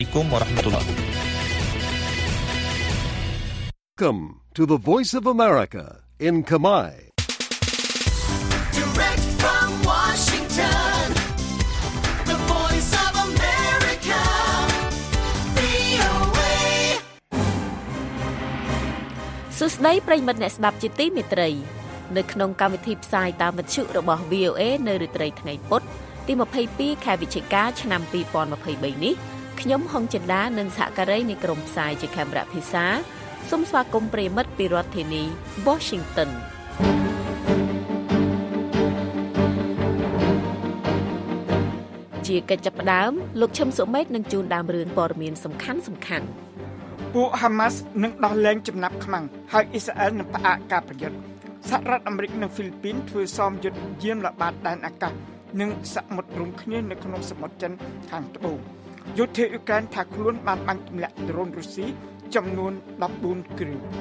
Welcome to the Voice of America in Khmer. Direct from Washington, the Voice of America, VOA. សួស្តីប្រិយមិត្តអ្នកស្ដាប់ជាទីមេត្រីនៅក្នុងកម្មវិធីផ្សាយតាមវិទ្យុរបស់ VOA នៅរាត្រីថ្ងៃពុធទី22ខែវិច្ឆិកាឆ្នាំ2023នេះខ្ញុំហុងចិន្តានិងសហការីនៃក្រុមផ្សាយជាខេមរៈភាសាសូមស្វាគមន៍ប្រិយមិត្តពីរដ្ឋធានី Washington ជាកិច្ចចាប់ផ្ដើមលោកឈឹមសុមេតនឹងជូនដើមរឿងព័ត៌មានសំខាន់ពួក Hamas នឹងដោះលែងចំណាប់ខ្មាំងហើយអ៊ីស្រាអែលនឹងផ្អាកការប្រយុទ្ធសហរដ្ឋអាមេរិកនិងហ្វីលីពីនធ្វើសមយុទ្ធយាមល្បាតដែនអាកាសនិងសមុទ្ររួមគ្នានៅក្នុងសមុទ្រចិនខាងត្បូងយុទ្ធអ៊ុយក្រែនថាខ្លួនបានបាញ់ទម្លាក់ដ្រូនរុស្ស៊ីចំនួន14គ្រឿង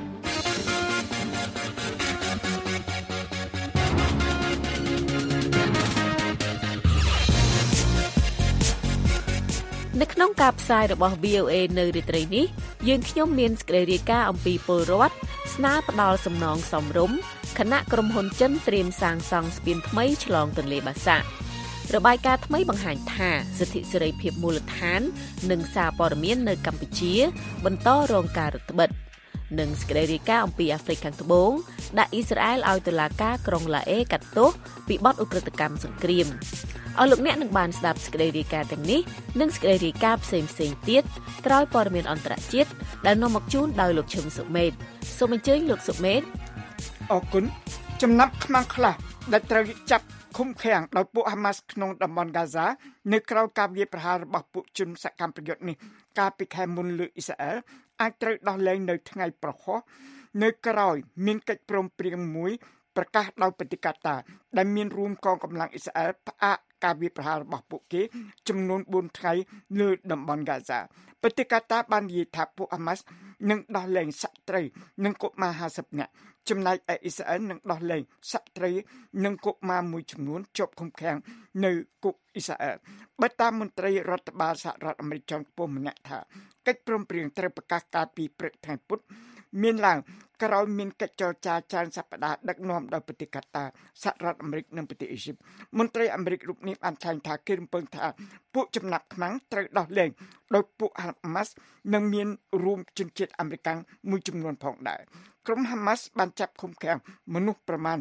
នៅក្នុងការផ្សាយរបស់ VOA នៅរាត្រីនេះយើងខ្ញុំមានសេចក្តីរាយការណ៍អំពីពលរដ្ឋស្នើផ្ដល់សំណងសមរម្យគណៈក្រុមហ៊ុនចិនត្រៀមសាងសង់ស្ពានថ្មីឆ្លងទន្លេបាសាក់របាយការណ៍ថ្មីបង្ហាញថាសិទ្ធិសេរីភាពមូលដ្ឋាននិងសារព័ត៌មាននៅកម្ពុជាបន្តរងការរឹតបន្តឹងនិងសេចក្តីរាយការណ៍អំពីអាហ្វ្រិកខាងត្បូងដាក់អ៊ីស្រាអែលឲ្យតុលាការក្រុងឡាអេកាត់ទោសពីបទឧក្រិដ្ឋកម្មសង្គ្រាមអស់លោកអ្នកនឹងបានស្ដាប់សេចក្តីរាយការណ៍ទាំងនេះនិងសេចក្តីរាយការណ៍ផ្សេងៗទៀតក្រោយព័ត៌មានអន្តរជាតិដែលនាំមកជូនដោយលោកឈឹមសុមេតសូមអញ្ជើញលោកសុមេតអរគុណចំណាប់ខ្មាំងខ្លះដែលត្រូវចាប់ឃុំឃាំងដោយពួក Hamas ក្នុងតំបន់ Gaza នៅក្រៅការវាយប្រហាររបស់ពួកជនសកម្មប្រយុទ្ធនេះកាលពីខែមុនលើអ៊ីស្រាអែលអាចត្រូវដោះលែងនៅថ្ងៃប្រហោះនៅក្រោយមានកិច្ចព្រមព្រៀងមួយប្រកាសដោយបដិកាតាដែលមានរួមកងកម្លាំងអ៊ីស្រាអែលផ្អាកការវាយប្រហាររបស់ពួកគេចំនួន4ថ្ងៃលើតំបន់ Gaza បដិកាតាបាននិយាយថាពួក Hamas នឹងដោះលែងសត្រីនិងកុមារ50នាក់ចំណែកឯអ៊ីស្រាអែលនឹងដោះលែងសត្រីនិងកុមារមួយចំនួនជាប់ឃុំឃាំងនៅគុកអ៊ីស្រាអែលបើតាមមន្ត្រីរដ្ឋបាលសហរដ្ឋអាមេរិកជាន់ខ្ពស់ម្នាក់ថាកិច្ចព្រមព្រៀងត្រូវប្រកាសកាលពីព្រឹកថ្ងៃពុធមានឡើងក្រោយមានកិច្ចចរចាច្រើនសប្តាហ៍ដឹកនាំដោយប្រទេសកាតាសហរដ្ឋអាមេរិកនិងប្រទេសអ៊ីស៊ីបមន្ត្រីអាមេរិករូបនេះបានថ្លែងថាគេរំពឹងថាពួកចំណាប់ខ្មាំងត្រូវដោះលែងដោយពួក Hamas និងមានរួមជនជាតិអាមេរិកមួយចំនួនផងដែរក្រុម Hamas បានចាប់ឃុំឃាំងមនុស្សប្រមាណ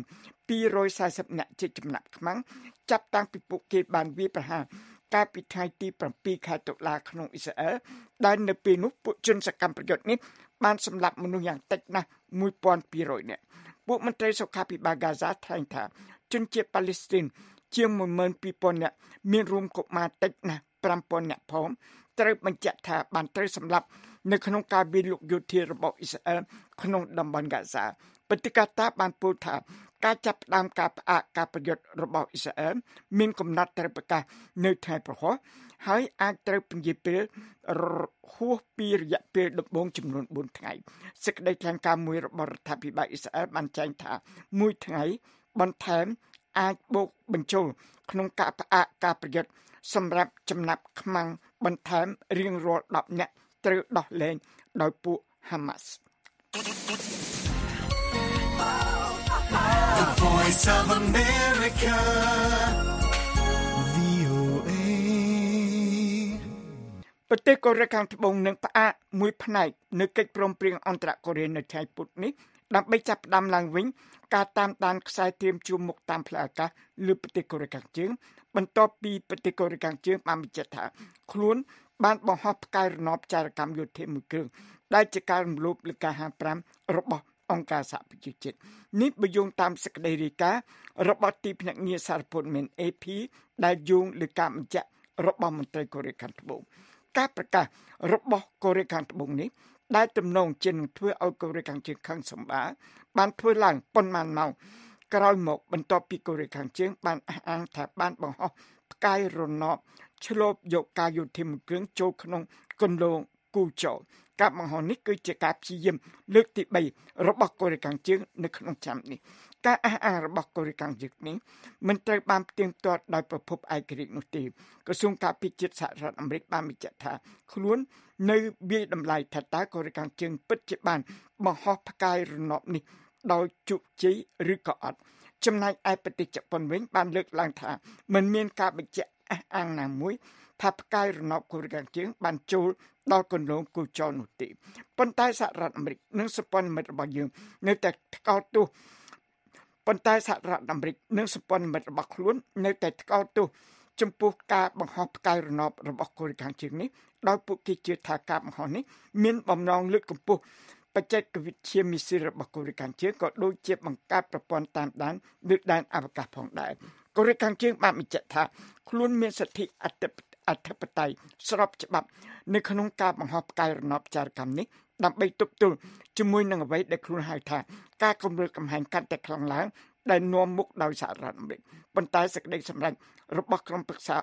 240នាក់ជាចំណាប់ខ្មាំងចាប់តាំងពីពួកគេបានវាយប្រហារកាលពីថ្ងៃទី7ខែតុលាក្នុងអ៊ីស្រាអែលដែលនៅពេលនោះពួកជនសកម្មប្រយុទ្ធនេះបានសម្លាប់មនុស្សយ៉ាងតិចណាស់1200នាក់ពួកមន្ត្រីសុខាភិបាល Gaza ថ្លែងថាជនជាតិប៉ាឡេស្ទីនជាង12000នាក់មានរួមកុមារតិចណាស់5000នាក់ផងត្រូវបញ្ជាក់ថាបានត្រូវសម្លាប់នៅក្នុងការវាយលុកយោធារបស់អ៊ីស្រាអែលក្នុងតំបន់ Gaza បដិកាតាបានពោលថាការចាប់ផ្ដើមការផ្អាកការប្រយុទ្ធរបស់អ៊ីស្រាអែលមានកំណត់ត្រូវប្រកាសនៅថ្ងៃប្រហោះហើយអាចត្រូវពន្យាពេលហួសពីរយៈពេលដំបូងចំនួន4ថ្ងៃសេចក្តីថ្លែងការណ៍មួយរបស់រដ្ឋាភិបាលអ៊ីស្រាអែលបានចែងថាមួយថ្ងៃបន្ថែមអាចបូកបញ្ចូលក្នុងការផ្អាកការប្រយុទ្ធសម្រាប់ចំណាប់ខ្មាំងបន្ថែមរៀងរាល់10នាក់ត្រូវដោះលែងដោយពួក Hamas The Voice of America, VOA. ប្រទេសកូរ៉េខាងត្បូងនឹងផ្អាកមួយផ្នែកនៅកិច្ចព្រមព្រៀងអន្តរកូរ៉េនៅថ្ងៃពុធនេះដើម្បីចាប់ផ្ដើមឡើងវិញការតាមដានខ្សែត្រៀមជួរមុខតាមផ្លូវអាកាសលើប្រទេសកូរ៉េខាងជើងបន្ទាប់ពីប្រទេសកូរ៉េខាងជើងបានបញ្ជាក់ថាខ្លួនបានបង្ហោះផ្កាយរណបចារកម្មយោធាមួយគ្រឿងដែលជាការរំលោភលើការហាម5របស់អង្គការសហប្រជាជាតិនេះបើយោងតាមសេចក្តីរាយការណ៍របស់ទីភ្នាក់ងារសារព័ត៌មាន AP ដែលយោងលើការបញ្ជាក់របស់មន្ត្រីកូរ៉េខាងត្បូងការប្រកាសរបស់កូរ៉េខាងត្បូងនេះដែលទំនងជានឹងធ្វើឲ្យកូរ៉េខាងជើងខឹងសម្បាបានធ្វើឡើងប៉ុន្មានម៉ោងក្រោយមកបន្ទាប់ពីកូរ៉េខាងជើងបានអះអាងថាបានបង្ហោះផ្កាយរណបឆ្លប់យកការយោធាមួយគ្រឿងចូលក្នុងគន្លងគូចោការបង្ហោះនេះគឺជាការព្យាយាមលើកទី3របស់កូរ៉េខាងជើងនៅក្នុងឆ្នាំនេះការអះអាងរបស់កូរ៉េខាងជើងនេះមិនត្រូវបានផ្ទៀងផ្ទាត់ដោយប្រភពឯករាជ្យនោះទេក្រសួងការពារជាតិសហរដ្ឋអាមេរិកបានបញ្ជាក់ថាខ្លួននៅវាយតម្លៃថាតើកូរ៉េខាងជើងពិតជាបានបង្ហោះផ្កាយរណបនេះដោយជោគជ័យឬក៏អត់ចំណែកឯប្រទេសជប៉ុនវិញបានលើកឡើងថាមិនមានការបញ្ជាក់អះអាងណាមួយថាផ្កាយរណបកូរ៉េខាងជើងបានចូលដល់គន្លងគូចរនោះទេប៉ុន្តែសហរដ្ឋអាមេរិកនិងសម្ព័ន្ធមិត្តរបស់យើងនៅតែថ្កោលទោសរបស់ខ្លួននៅតែថ្កោលទោសចំពោះការបង្ហោះផ្កាយរណបរបស់កូរ៉េខាងជើងនេះដោយពួកគេជឿថាការបង្ហោះនេះមានបំណងលើកកម្ពស់បច្ចេកវិទ្យាមីស៊ីលរបស់កូរ៉េខាងជើងក៏ដូចជាបង្កើតប្រព័ន្ធតាមដានលើដែនអវកាសផងដែរកូរ៉េខាងជើងបានបញ្ជាក់ថាខ្លួនមានសិទ្ធិអធិបតេយ្យស្របច្បាប់នៅក្នុងការបង្ហោះផ្កាយរណបចារកម្មនេះដើម្បីទប់ទល់ជាមួយនឹងអ្វីដែលខ្លួនហៅថាការគំរាមកំហែងកាន់តែខ្លាំងឡើងដែលនាំមុខដោយសហរដ្ឋអាមេរិកប៉ុន្តែសេចក្តីសម្រេចរបស់ក្រុមប្រឹក្សា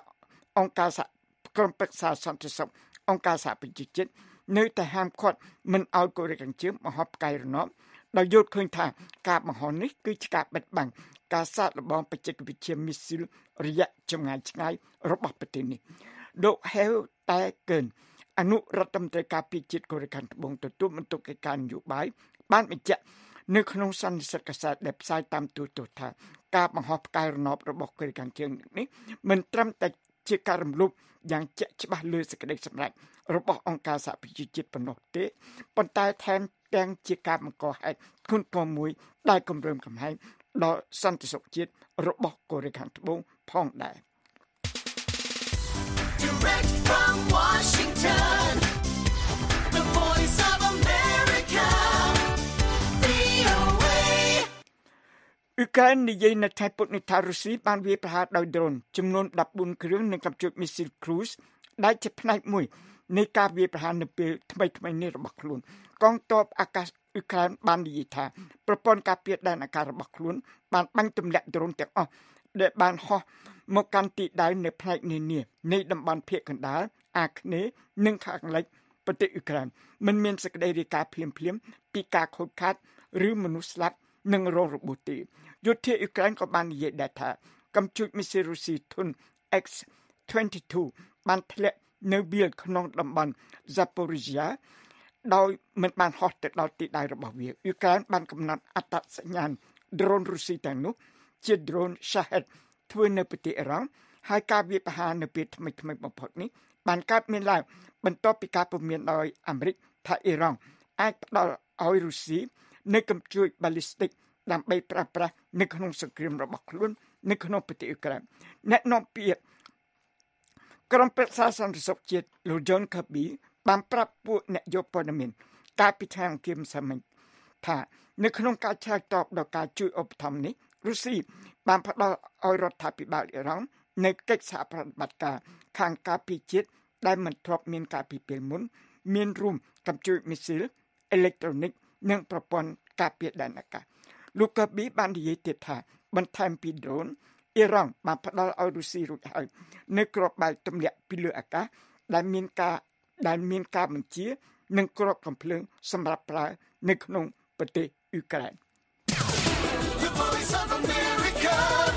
សន្តិសុខអង្គការសហប្រជាជាតិនៅតែហាមឃាត់មិនឲ្យកូរ៉េខាងជើងបង្ហោះផ្កាយរណបដោយយល់ឃើញថាការបង្ហោះនេះគឺជាការបិទបាំងការសាកល្បងបច្ចេកវិទ្យាមីស៊ីលរយៈចម្ងាយឆ្ងាយរបស់ប្រទេសនេះលោកហេវតែកើនអនុរដ្ឋមន្ត្រីការពារជាតិកូរ៉េខាងត្បូងទទួលបន្ទុកកិច្ចការនយោបាយបានបញ្ជាក់នៅក្នុងសន្និសីទកាសែតដែលផ្សាយតាមទូរទស្សន៍ថាការបង្ហោះផ្កាយរណបរបស់កូរ៉េខាងជើងនេះមិនត្រឹមតែជាការរំលោភយ៉ាងជាក់ច្បាស់លើសេចក្តីសម្រេចរបស់អង្គការសហប្រជាជាតិប៉ុណ្ណោះទេប៉ុន្តែថែមទាំងជាការបង្កហេតុធ្ងន់ធ្ងរមួយដែលគំរាមកំហែងដល់សន្តិសុខជាតិរបស់កូរ៉េខាងត្បូងផងដែរ Direct from Washington, the voice of America, VOA. អ៊ុក្រែននិយាយនៅថ្ងៃពុធនេះថារុស្ស៊ីបានវាយប្រហារដោយដ្រូនចំនួន14គ្រឿងនិងកាំជ្រួចមីស៊ីល Cruise ដែលជាផ្នែកមួយនៃការវាយប្រហារនៅពេលថ្មីៗនេះរបស់ខ្លួនកងទ័ពអាកាសអ៊ុក្រែនបាននិយាយថាប្រព័ន្ធការពារដែនអាកាសរបស់ខ្លួនបានបាញ់ទម្លាក់ដ្រូនទាំងអស់ដែលបានហោះមកកាន់ទីដៅនៅផ្នែកនានានៃតំបន់ភាគកណ្ដាលអាគ្នេយ៍និងខាងលិចប្រទេសអ៊ុក្រែនមិនមានសេចក្តីរាយការណ៍ភ្លាមពីការខូចខាតឬមនុស្សស្លាប់និងរងរបួសទេយោធាអ៊ុក្រែនក៏បាននិយាយដែរថាកាំជ្រួចមីស៊ីលរុស្ស៊ីធុន X-22 បានធ្លាក់នៅវាលក្នុងតំបន់ Zaporizhia ដោយមិនបានហោះទៅដល់ទីដៅរបស់វាអ៊ុក្រែនបានកំណត់អត្តសញ្ញាណដ្រូនរុស្ស៊ីទាំងនោះជាដ្រូន Shahed ធ្វើនៅប្រទេសអ៊ីរ៉ង់ហើយការវាយប្រហារនៅពេលថ្មីបំផុតនេះបានកើតមានឡើងបន្ទាប់ពីការព្រមានដោយអាមេរិកថាអ៊ីរ៉ង់អាចផ្ដល់ឲ្យរុស្ស៊ីនៅកាំជ្រួច ballistic ដើម្បីប្រើប្រាស់នៅក្នុងសង្គ្រាមរបស់ខ្លួននៅក្នុងប្រទេសអ៊ុក្រែនអ្នកនាំពាក្យក្រុមប្រឹក្សាសន្តិសុខជាតិលោក John Kirby បានប្រាប់ពួកអ្នកយកព័ត៌មានកាលពីថ្ងៃអង្គារម្សិលមិញថានៅក្នុងការឆ្លើយតបដល់ការជួយឧបត្ថម្ភនេះរុស្ស៊ីបានផ្ដល់ឲ្យរដ្ឋាភិបាលអ៊ីរ៉ង់នៅកិច្ចសហប្រតិបត្តិការខាងការពារជាតិដែលមិនធ្លាប់មានការពីពេលមុនមានរួមកាំជ្រួចមីស៊ីលអេឡិចត្រូនិកនិងប្រព័ន្ធការពារដែនអាកាសលោកកាប៊ីបាននិយាយទៀតថាបន្ថែមពីដ្រូនអ៊ីរ៉ង់បានផ្ដល់ឲ្យរុស្ស៊ីរួចហើយនៅគ្រាប់បែកទម្លាក់ពីលើអាកាសដែលមានការបញ្ជានិងគ្រាប់កាំភ្លើងសម្រាប់ប្រើនៅក្នុងប្រទេសអ៊ុក្រែន The voice of America,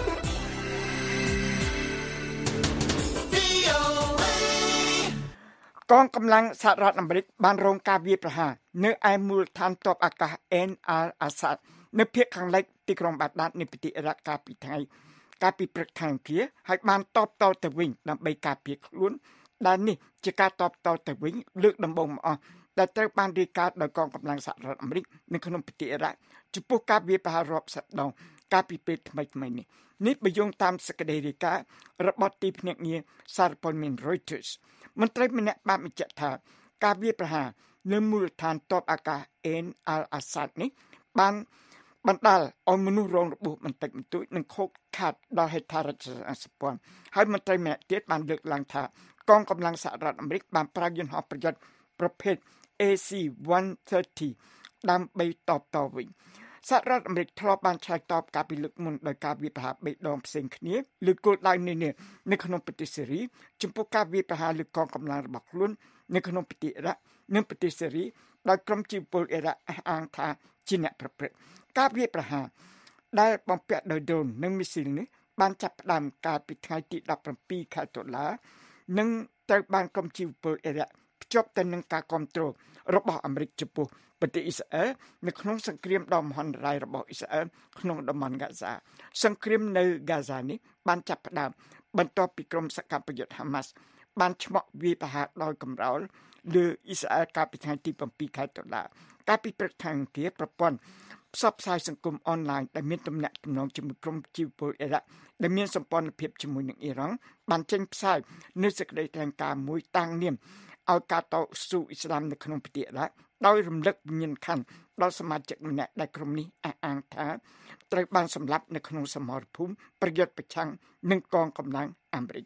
VOA. កងកម្លាំងសហរដ្ឋអាមេរិកបានរងការវាយប្រហារនៅឯមូលដ្ឋានទ័ពអាកាស Ain al-Assad នៅភាគខាងលិចទីក្រុងបាដាតនៃប្រទេសអ៊ីរ៉ាក់កាលពីព្រឹកថ្ងៃអង្គារហើយបានតបតទៅវិញដើម្បីការពារខ្លួនដែលនេះជាការតបតទៅវិញលើកដំបូងមកអស់ដែលត្រូវបានរាយការណ៍ដោយកងកម្លាំងសហរដ្ឋអាមេរិកនៅក្នុងប្រទេសអ៊ីរ៉ាក់ចំពោះការវាយប្រហាររាប់សិបដងកាលពីពេលថ្មីនេះបើយោងតាមសេចក្តីរាយការណ៍របស់ទីភ្នាក់ងារសារព័ត៌មាន Reuters មន្ត្រីម្នាក់បានបញ្ជាក់ថាការវាយប្រហារនៅមូលដ្ឋានទ័ពអាកាស Ain al-Assad នេះបានបណ្ដាលឲ្យមនុស្សរងរបួសបន្តិចបន្តួចនិងខូចខាតដល់ហេដ្ឋារចនាសម្ព័ន្ធហើយមន្ត្រីម្នាក់ទៀតបានលើកឡើងថាកងកម្លាំងសហរដ្ឋអាមេរិកបានប្រើយន្តហោះប្រយុទ្ធប្រភេទ AC-130 ដើម្បីតបតវិញសហរដ្ឋអាមេរិកធ្លាប់បានឆ្លើយតបការពីលើកមុនដោយការវាយប្រហារបេះដូងផ្សេងគ្នាលើគោលដៅនេះនៅក្នុងប្រទេសសេរីចំពោះការវាយប្រហារលើកងកម្លាំងរបស់ខ្លួននៅក្នុងប្រទេសអ៊ីរ៉ាក់និងប្រទេសសេរីដោយក្រុមជីវពលអ៊ីរ៉ាក់អះអាងថាជាអ្នកប្រព្រឹត្តការវាយប្រហារដែលបំពាក់ដោយដ្រូននិងមីស៊ីលនេះបានចាប់ផ្ដើមកាលពីថ្ងៃទី17ខែតុលានិងត្រូវបានក្រុមជីវពលអ៊ីរ៉ាក់ភ្ជាប់ទៅនឹងការគ្រប់គ្រងរបស់អាមេរិកចំពោះប្រទេសអ៊ីស្រាអែលនៅក្នុងសង្គ្រាមដ៏មហន្តរាយរបស់អ៊ីស្រាអែលក្នុងតំបន់ហ្គាហ្សាសង្គ្រាមនៅហ្គាហ្សានេះបានចាប់ផ្ដើមបន្ទាប់ពីក្រុមសកម្មប្រយុទ្ធហាម៉ាស់បានឆ្មក់វាយប្រហារដោយកំរោលលើអ៊ីស្រាអែលកាលពីថ្ងៃទី7ខែតុលាកាលពីព្រឹកថ្ងៃអង្គារប្រព័ន្ធផ្សព្វផ្សាយសង្គមអនឡាញដែលមានទំនាក់ទំនងជាមួយក្រុមជីវពលអ៊ីរ៉ាក់ដែលមានសម្ព័ន្ធភាពជាមួយនឹងអ៊ីរ៉ង់បានចេញផ្សាយនូវសេចក្តីថ្លែងការណ៍មួយតាំងនាមឲ្យការតស៊ូអ៊ីស្លាមនៅក្នុងប្រទេសអ៊ីរ៉ាក់ដោយរំលឹកវិញ្ញាណក្ខន្ធដល់សមាជិកម្នាក់ដែលក្រុមនេះអះអាងថាត្រូវបានសម្លាប់នៅក្នុងសមរភូមិប្រយុទ្ធប្រឆាំងនឹងកងកម្លាំងអាមេរិក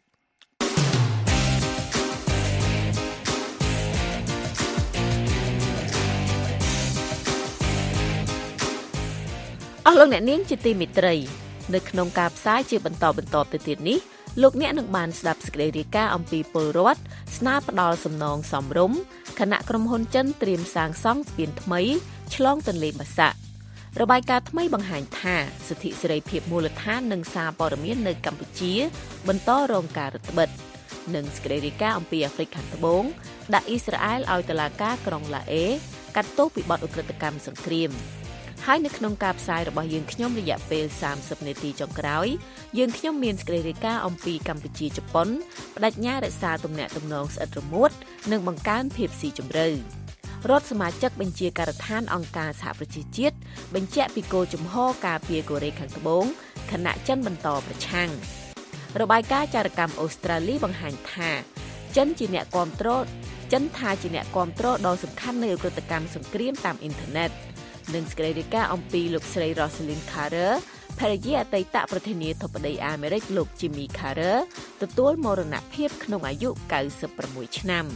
អស់លោកអ្នកនាងជាទីមេត្រីនៅក្នុងការផ្សាយជាបន្តទៅទៀតនេះលោកអ្នកនឹងបានស្ដាប់សេចក្តីរាយការណ៍អំពីពលរដ្ឋស្នើផ្ដាល់សំណងសមរម្យគណៈក្រុមហ៊ុនចិនត្រៀមសាងសង់ស្ពានថ្មីឆ្លងទន្លេបាសាក់របាយការណ៍ថ្មីបង្ហាញថាសិទ្ធិសេរីភាពមូលដ្ឋាននិងសារព័ត៌មាននៅកម្ពុជាបន្តរងការរឹតបន្តឹងនិងសេចក្តីរាយការណ៍អំពីអាហ្វ្រិកខាងត្បូងដាក់អ៊ីស្រាអែលឲ្យតុលាការក្រុងឡាអេកាត់ទោសពីបទឧក្រិដ្ឋកម្មសង្គ្រាមហើយនៅក្នុងការផ្សាយរបស់យើងខ្ញុំរយៈពេល30នាទីចុងក្រោយយើងខ្ញុំមានសេចក្តីរាយការណ៍អំពីកម្ពុជាជប៉ុនបដិញ្ញារក្សាទំនាក់ទំនងស្អិតរមួតនិងបង្កើនភាពស៊ីជម្រៅរដ្ឋសមាជិកបញ្ជាការដ្ឋានអង្គការសហប្រជាជាតិបញ្ជាក់ពីគោលជំហរការពារកូរ៉េខាងត្បូងខណៈចិនបន្តប្រឆាំងរបាយការណ៍ចារកម្មអូស្ត្រាលីបង្ហាញថាចិនជាអ្នកគ្រប់គ្រងដ៏សំខាន់នៃឧក្រិដ្ឋកម្មសង្គ្រាមតាមអ៊ីនធឺណិតនិងសេចក្តីរាយការណ៍អំពីលោកស្រី Rosalynn Carter ភរិយាអតីតប្រធានាធិបតីអាមេរិកលោក Jimmy Carter ទទួលមរណភាពក្នុងអាយុ96ឆ្នាំ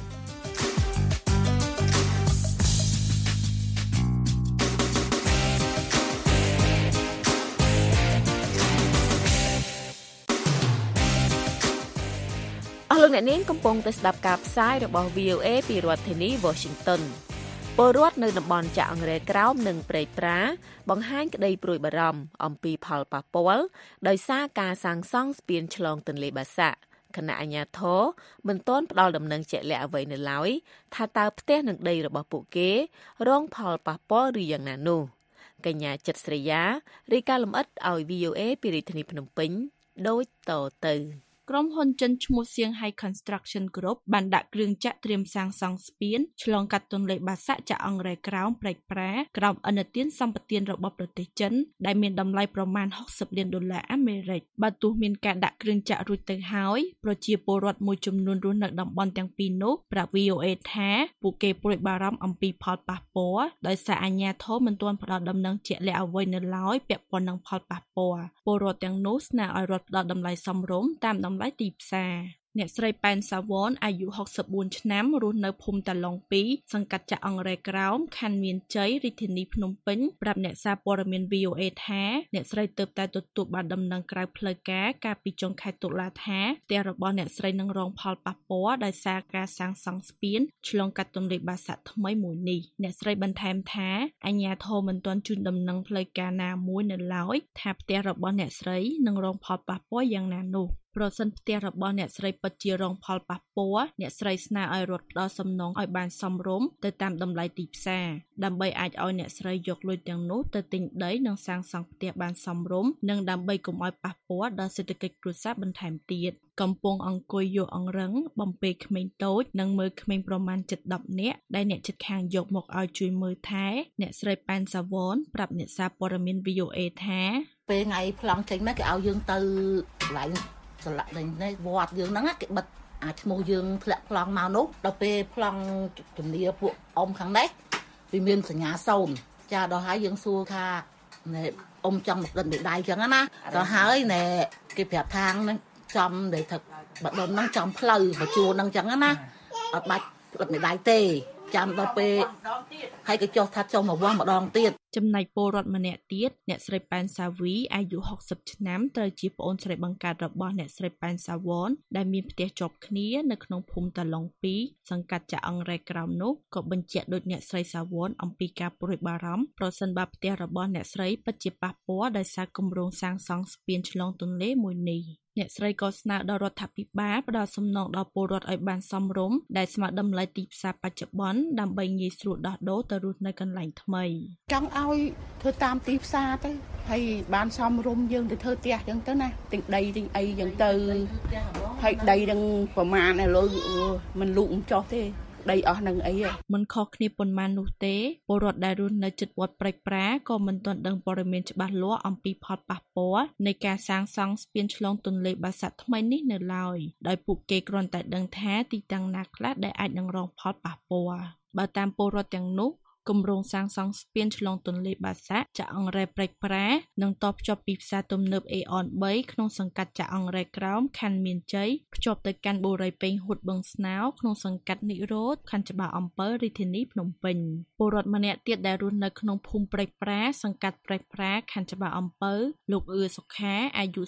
អស់លោកអ្នកនាងកំពុងតែស្ដាប់ការផ្សាយរបស់ VOA ពីរដ្ឋធានី Washingtonពលរដ្ឋនៅតំបន់ចាក់អង្រែក្រោមនិងព្រែកប្រាបង្ហាញក្តីព្រួយបារម្ភអំពីផលប៉ះពាល់ដោយសារការសាងសង់ស្ពានឆ្លងទន្លេបាសាក់គណៈអាជ្ញាធរមិនទាន់ផ្ដល់ដំណឹងជាក់លាក់អ្វីនៅឡើយថាតើផ្ទះនិងដីរបស់ពួកគេរងផលប៉ះពាល់ឬយ៉ាងណានោះកញ្ញាចិត្តស្រីយ៉ារាយការណ៍លម្អិតឲ្យ VOA ពីរាជធានីភ្នំពេញដូចតទៅក្រុមហ៊ុនចិនឈ្មោះ Shanghai Construction Group បានដាក់គ្រឿងចាក់ត្រៀមសាងសង់ស្ពានឆ្លងកាត់ទន្លេបាសាក់ចាក់អង្រែក្រោមព្រែកប្រាក្រោមឥណទានសម្បទានរបស់ប្រទេសចិនដែលមានតម្លៃប្រមាណ$60 លានអាមេរិកបើទោះមានការដាក់គ្រឿងចាក់រួចទៅហើយប្រជាពលរដ្ឋមួយចំនួនរស់នៅតំបន់ទាំងពីរនោះប្រាប់ VOA ថាពួកគេព្រួយបារម្ភអំពីផលប៉ះពាល់ដោយសារអាជ្ញាធរមិនទាន់ផ្ដល់ដំណឹងជាក់លាក់អ្វីនៅឡើយពាក់ព័ន្ធនឹងផលប៉ះពាល់ពលរដ្ឋទាំងនោះស្នើឲ្យរដ្ឋផ្ដល់តម្លៃសមរម្យតាមតម្លៃទីផ្សារអ្នកស្រីប៉ែនសាវ៉នអាយុ64ឆ្នាំរស់នៅភូមិតាឡុង2សង្កាត់ចាក់អង្រែក្រោមខណ្ឌមានជ័យរាជធានីភ្នំពេញប្រាប់អ្នកសារព័ត៌មាន VOA ថាអ្នកស្រីទើបតែទទួលបានដំណឹងក្រៅផ្លូវការកាលពីចុងខែតុលាថាផ្ទះរបស់អ្នកស្រីនឹងរងផលប៉ះពាល់ដោយសារការសាងសង់ស្ពានឆ្លងកាត់ទន្លេបាសាក់ថ្មីមួយនេះអ្នកស្រីបន្ថែមថាអាជ្ញាធរមិនទាន់ជូនដំណឹងផ្លូវការណាមួយនៅឡើយថាផ្ទះរបស់អ្នកស្រីនឹងរងផលប៉ះពាល់យ៉ាងណានោះប្រសិនផ្ទះរបស់អ្នកស្រីពិតជារងផលប៉ះពាល់អ្នកស្រីស្នើឲ្យរដ្ឋផ្ដល់សំណងឲ្យបានសមរម្យទៅតាមតម្លៃទីផ្សារដើម្បីអាចឲ្យអ្នកស្រីយកលុយទាំងនោះទៅទិញដីនិងសាងសង់ផ្ទះបានសមរម្យនិងដើម្បីកុំឲ្យប៉ះពាល់ដល់សេដ្ឋកិច្ចគ្រួសារបន្ថែមទៀតកំពុងអង្គុយយកអង្រឹងបំពេក្មេងតូចនិងមើលក្មេងប្រមាណ7-10នាក់ដែលអ្នកជិតខាងយកមកឲ្យជួយមើលថែអ្នកស្រីប៉ែនសាវ៉នប្រាប់អ្នកសារព័ត៌មាន VOA ថាពេលថ្ងៃប្លង់ចេញមកគេឲ្យយើងទៅកន្លែងស្លាក់នេះវត្តយើងហ្នឹងគេបិទអាឈ្មោះយើងធ្លាក់ប្លង់មកនោះដល់ពេលប្លង់ជំនាពួកអ៊ំខាងនេះវាមានសញ្ញាសូមចាដល់ហើយយើងសួរថាណែអ៊ំចង់មកដិតមេដៃចឹងណាដល់ហើយណែគេប្រាប់ທາງហ្នឹងចំដែលថាបើដុំហ្នឹងចំផ្លូវបើជួរហ្នឹងចឹងណាអត់បាច់ដិតមេដៃទេចាំដល់ពេលហើយក៏ចុះថាចុះមកវាស់ម្ដងទៀតចំណែកពលរដ្ឋម្នាក់ទៀតអ្នកស្រីប៉ែនសាវីអាយុ60ឆ្នាំត្រូវជាប្អូនស្រីបង្កើតរបស់អ្នកស្រីប៉ែនសាវ៉នដែលមានផ្ទះជាប់គ្នានៅក្នុងភូមិតាឡុង2សង្កាត់ចាអង្រែក្រោមនោះក៏បញ្ជាក់ដូចអ្នកស្រីសាវ៉នអំពីការព្រួយបារម្ភប្រសិនបើផ្ទះរបស់អ្នកស្រីពិតជាប៉ះពាល់ដោយសារគម្រោងសាងសង់ស្ពានឆ្លងទន្លេមួយនេះអ្នកស្រីក៏ស្នើដល់រដ្ឋាភិបាលផ្ដល់សំណងដល់ពលរដ្ឋឲ្យបានសមរម្យដែលស្មើតម្លៃទីផ្សារបច្ចុប្បន្នដើម្បីងាយស្រួលដោះដូរទៅរស់នៅកន្លែងថ្មីចង់ឲ្យធ្វើតាមទីផ្សារទៅហើយបានសមរម្យយើងទៅធ្វើផ្ទះអញ្ចឹងទៅណាទិញដីទិញអីអញ្ចឹងទៅហើយដីនឹងប្រមាណឥឡូវមិនលូកមិនចោះទេដីអស់នឹងអីមិនខុសគ្នាប៉ុន្មាននោះទេពលរដ្ឋដែលរស់នៅជិតវត្តព្រែកប្រាក៏មិនទាន់ដឹងព័ត៌មានច្បាស់លាស់អំពីផលប៉ះពាល់នៃការសាងសង់ស្ពានឆ្លងទន្លេបាសាក់ថ្មីនេះនៅឡើយដោយពួកគេគ្រាន់តែដឹងថាទីតាំងណាខ្លះដែលអាចនឹងរងផលប៉ះពាល់បើតាមពលរដ្ឋទាំងនោះគម្រោងសាងសង់ស្ពានឆ្លងទន្លេបាសាក់ចាអង្រែព្រែកប្រានឹងតភ្ជាប់ពីផ្សារទំនើបអេអន3ក្នុងសង្កាត់ចាអង្រែក្រោមខណ្ឌមានជ័យភ្ជាប់ទៅកាន់បូរីពេញហួតបឹងស្នោក្នុងសង្កាត់និរោធខណ្ឌច្បារអំពើរាជធានីភ្នំពេញពលរដ្ឋម្នាក់ទៀតដែលរស់នៅក្នុងភូមិព្រែកប្រាសង្កាត់ព្រែកប្រាខណ្ឌច្បារអំពើលោកអឿសុខាអាយុ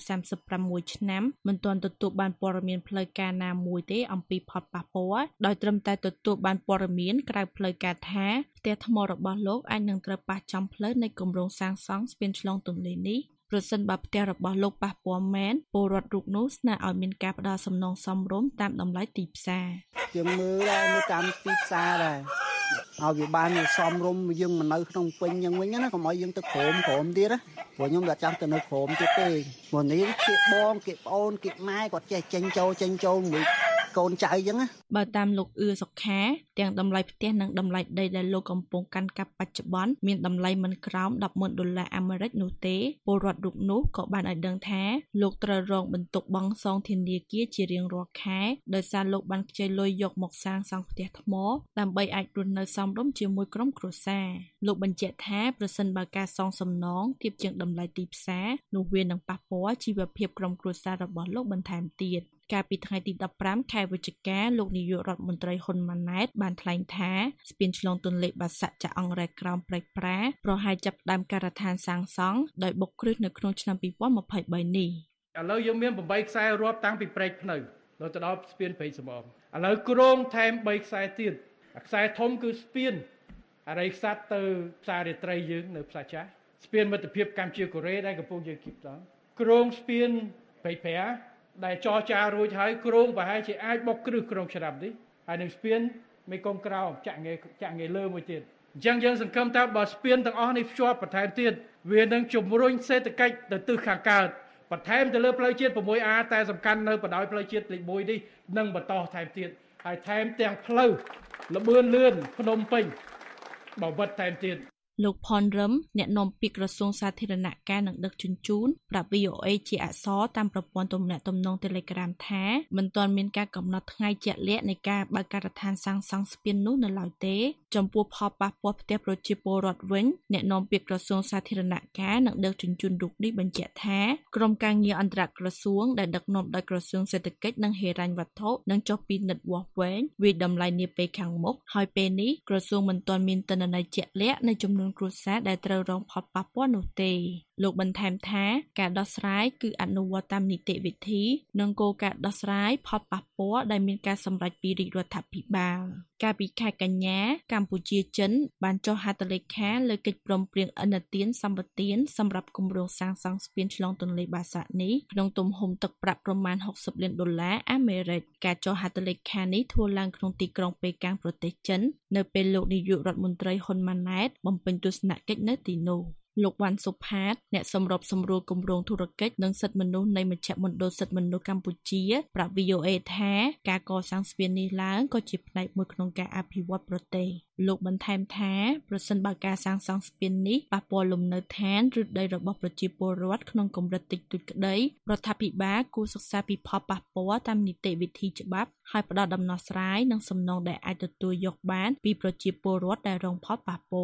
36ឆ្នាំមិនទាន់ទទួលបានព័ត៌មានផ្លូវការណាមួយទេអំពីផលប៉ះពាល់ដោយត្រឹមតែទទួលបានព័ត៌មានក្រៅផ្លូវការថាផ្ទះថ្មរបស់លោកអាចនឹងត្រូវប៉ះចំផ្លូវនៃគម្រោងសាងសង់ស្ពានឆ្លងទន្លេនេះប្រសិនបើផ្ទះរបស់លោកប៉ះពាល់មែនពលរដ្ឋរូបនោះស្នើឲ្យមានការផ្ដល់សំណងសមរម្យតាមតម្លៃទីផ្សារយើងមើលតាមទីផ្សារដែរឲ្យវាបានសមរម្យយើងមិននៅក្នុងពេញយ៉ាងវិញណាកុំឲ្យយើងទៅក្រោមទៀតណាព្រោះខ្ញុំតែចាំទៅនៅក្រោមទៀតទេព្រោះនេះគេបងគេប្អូនគេម៉ែគាត់ចេះចេញចូលមួយកូនចៅអញ្ចឹងណាបើតាមលោកអឿសុខាទាំងតម្លៃផ្ទះនិងតម្លៃដីដែលលោកកំពុងកាន់កាប់បច្ចុប្បន្នមានតម្លៃមិនក្រោម$10,000អាមេរិកនោះទេពលរដ្ឋរូបនោះក៏បានឲ្យដឹងថាលោកត្រូវរងបន្ទុកបង់សងធនាគារជារៀងរាល់ខែដោយសារលោកបានខ្ចីលុយយកមកសាងសង់ផ្ទះថ្មដើម្បីអាចរស់នៅសមរម្យជាមួយក្រុមគ្រួសារលោកបញ្ជាក់ថាប្រសិនបើការសងសំណងទាបជាងតម្លៃទីផ្សារនោះវានឹងប៉ះពាល់ជីវភាពក្រុមគ្រួសាររបស់លោកបន្ថែមទៀតកាលពីថ្ងៃទី15ខែវិច្ឆិកាលោកនាយករដ្ឋមន្ត្រីហ៊ុនម៉ាណែតបានថ្លែងថាស្ពានឆ្លងទន្លេបាសាក់ចាអង្រែក្រោមព្រែកប្រាប្រហែលចាប់ផ្ដើមការដ្ឋានសាងសង់ដោយបុកគ្រឹះនៅក្នុងឆ្នាំ2023នេះឥឡូវយើងមាន8ខ្សែរាប់តាំងពីព្រែកភ្នៅដល់ទៅដល់ស្ពានព្រែកសំអមឥឡូវគ្រងថែម3ខ្សែទៀតខ្សែធំគឺស្ពានអរិយស័ព្ទទៅផ្សាររាត្រីយើងនៅផ្សារចាស់ស្ពានមិត្តភាពកម្ពុជាកូរ៉េដែលកំពុងយើងគិតដល់គ្រងស្ពានព្រែកប្រាដែលចរចារួចហើយគ្រងប្រហែលជាអាចបុកគ្រឹះក្នុងឆ្នាំនេះហើយនឹងស្ពានមេគង្គក្រោមចាក់ងាយលើមួយទៀតអញ្ចឹងយើងសង្ឃឹមថាបើស្ពានទាំងអស់នេះភ្ជាប់បន្ថែមទៀតវានឹងជំរុញសេដ្ឋកិច្ចទៅទិសខាងកើតបន្ថែមទៅលើផ្លូវជាតិ 6A តែសំខាន់នៅបណ្ដោយផ្លូវជាតិលេខ1នេះនឹងបន្តថែមទៀតហើយថែមទាំងផ្លូវលបឿនលឿនភ្នំពេញបវត្តថែមទៀតលោកផនរឹមអ្នកនាំពាក្យក្រសួងសាធារណការនិងដឹកជញ្ជូនប្រាប់ VOA ជាអក្សរតាមប្រព័ន្ធទំនាក់ទំនង Telegram ថាមិនទាន់មានការកំណត់ថ្ងៃជាក់លាក់នៃការបើកការដ្ឋានសាងសង់ស្ពាននោះនៅឡើយទេចំពោះផលប៉ះពាល់ផ្ទះប្រជាពលរដ្ឋវិញអ្នកនាំពាក្យក្រសួងសាធារណការនិងដឹកជញ្ជូនរូបនេះបញ្ជាក់ថាក្រុមការងារអន្តរក្រសួងដែលដឹកនាំដោយក្រសួងសេដ្ឋកិច្ចនិងហិរញ្ញវត្ថុនឹងចុះពិនិត្យវាស់វែងវិតម្លៃនាពេលខាងមុខហើយពេលនេះក្រសួងមិនទាន់មានទិន្នន័យជាក់លាក់នៃចំនួនគ្រួសារដែលត្រូវរងផលប៉ះពាល់នោះទេលោកបន្ថែមថាការដោះស្រាយគឺអនុវត្តតាមនីតិវិធីនិងគោលការណ៍ដោះស្រាយផលប៉ះពាល់ដែលមានការសម្រេចពីរាជរដ្ឋាភិបាលកាលពីខែកញ្ញាកម្ពុជាចិនបានចុះហត្ថលេខាលើកិច្ចព្រមព្រៀងឥណទានសម្បទានសម្រាប់គម្រោងសាងសង់ស្ពានឆ្លងទន្លេបាសាក់នេះក្នុងទំហំទឹកប្រាក់ប្រមាណ$60 លានអាមេរិកការចុះហត្ថលេខានេះធ្វើឡើងក្នុងទីក្រុងប៉េកាំងប្រទេសចិននៅពេលលោកនាយករដ្ឋមន្ត្រីហ៊ុនម៉ាណែតបំពេញទស្សនកិច្ចនៅទីនោះលោកវ៉ាន់សុផាតអ្នកសម្របសម្រួលគម្រោងធុរកិច្ចនិងសិទ្ធិមនុស្សនៃមជ្ឈមណ្ឌលសិទ្ធិមនុស្សកម្ពុជាប្រាប់ VOA ថាការកសាងស្ពាននេះឡើងក៏ជាផ្នែកមួយក្នុងការអភិវឌ្ឍប្រទេសលោកបន្ថែមថាប្រសិនបើការសាងសង់ស្ពាននេះប៉ះពាល់លំនៅឋានឬដីរបស់ប្រជាពលរដ្ឋក្នុងកម្រិតតិចតួចក្តីរដ្ឋាភិបាលគួរសិក្សាពីផលប៉ះពាល់តាមនីតិវិធីច្បាប់ហើយផ្ដល់ដំណោះស្រាយនិងសំណងដែលអាចទទួលយកបានពីប្រជាពលរដ្ឋដែលរងផលប៉ះពាល់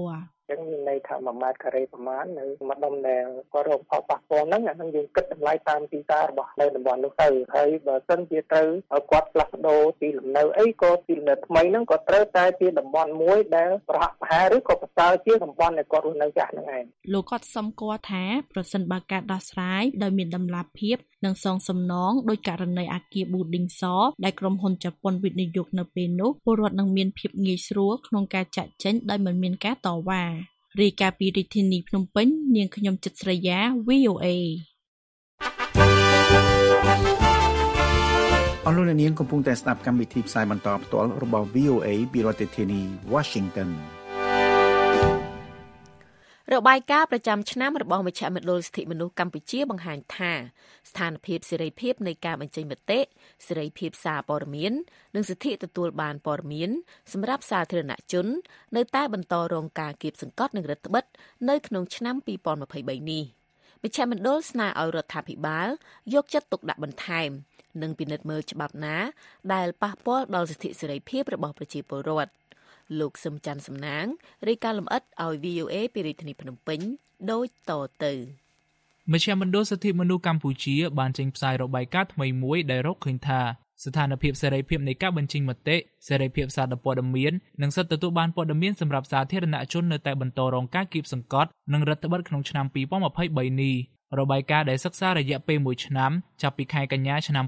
ចឹងមានន័យថា1ម៉ែត្រការ៉េប្រមាណនៅម្ដុំដែលគាត់រងផលប៉ះពាល់ហ្នឹងអាហ្នឹងយើងគិតតម្លៃតាមទីតារបស់នៅតំបន់នោះទៅហើយបើសិនជាត្រូវគាត់ផ្លាស់ប្ដូរទីលំនៅអីក៏ទីលំនៅថ្មីហ្នឹងក៏ត្រូវតែជាតំបន់មួយដែលប្រហាក់ប្រហែលឬក៏ប្រសើរជាតំបន់ដែលគាត់រស់នៅចាស់ហ្នឹងឯងលោកគាត់សុំគាល់ថាប្រសិនបើការដោះស្រាយដោយមានតម្លាភាពនិងសងសំណងដោយករណីអគារ Building S ដែលក្រុមហ៊ុនជប៉ុនវិនិយោគនៅពេលនោះពលរដ្ឋនឹងមានភាពងាយស្រួលក្នុងការចាក់ចេញដោយមិនមានការតវ៉ារាយការណ៍ពីរាជធានីភ្នំពេញនាងខ្ញុំចិត្តស្រីយ៉ា VOA អស់លោកអ្នកនាងកំពុងតែស្ដាប់កម្មវិធីផ្សាយបន្តផ្ទាល់របស់ VOA ពីរដ្ឋធានី Washington របាយការណ៍ប្រចាំឆ្នាំរបស់មជ្ឈមណ្ឌលសិទ្ធិមនុស្សកម្ពុជាបង្ហាញថាស្ថានភាពសេរីភាពនៃការបញ្ចេញមតិសេរីភាពសារព័ត៌មាននិងសិទ្ធិទទួលបានព័ត៌មានសម្រាប់សាធារណជននៅតែបន្តរងការគាបសង្កត់និងរឹតបន្តឹងនៅក្នុងឆ្នាំ2023នេះមជ្ឈមណ្ឌលស្នើឲ្យរដ្ឋាភិបាលយកចិត្តទុកដាក់បន្ថែមនិងពិនិត្យមើលច្បាប់ណាដែលប៉ះពាល់ដល់សិទ្ធិសេរីភាពរបស់ប្រជាពលរដ្ឋលោកសឹមច័ន្ទសំណាងរាយការណ៍លម្អិតឲ្យ VOA ពីរាជធានីភ្នំពេញដូចតទៅមជ្ឈមណ្ឌលសិទ្ធិមនុស្សកម្ពុជាបានចេញផ្សាយរបាយការណ៍ថ្មីមួយដែលរកឃើញថាស្ថានភាពសេរីភាពនៃការបញ្ចេញមតិសេរីភាពសារព័ត៌មាននិងសិទ្ធិទទួលបានព័ត៌មានសម្រាប់សាធារណជននៅតែបន្តរងការគាបសង្កត់និងរឹតបន្តឹងក្នុងឆ្នាំ2023នេះរបាយការណ៍ដែលសិក្សារយៈពេល1ឆ្នាំចាប់ពីខែកញ្ញាឆ្នាំ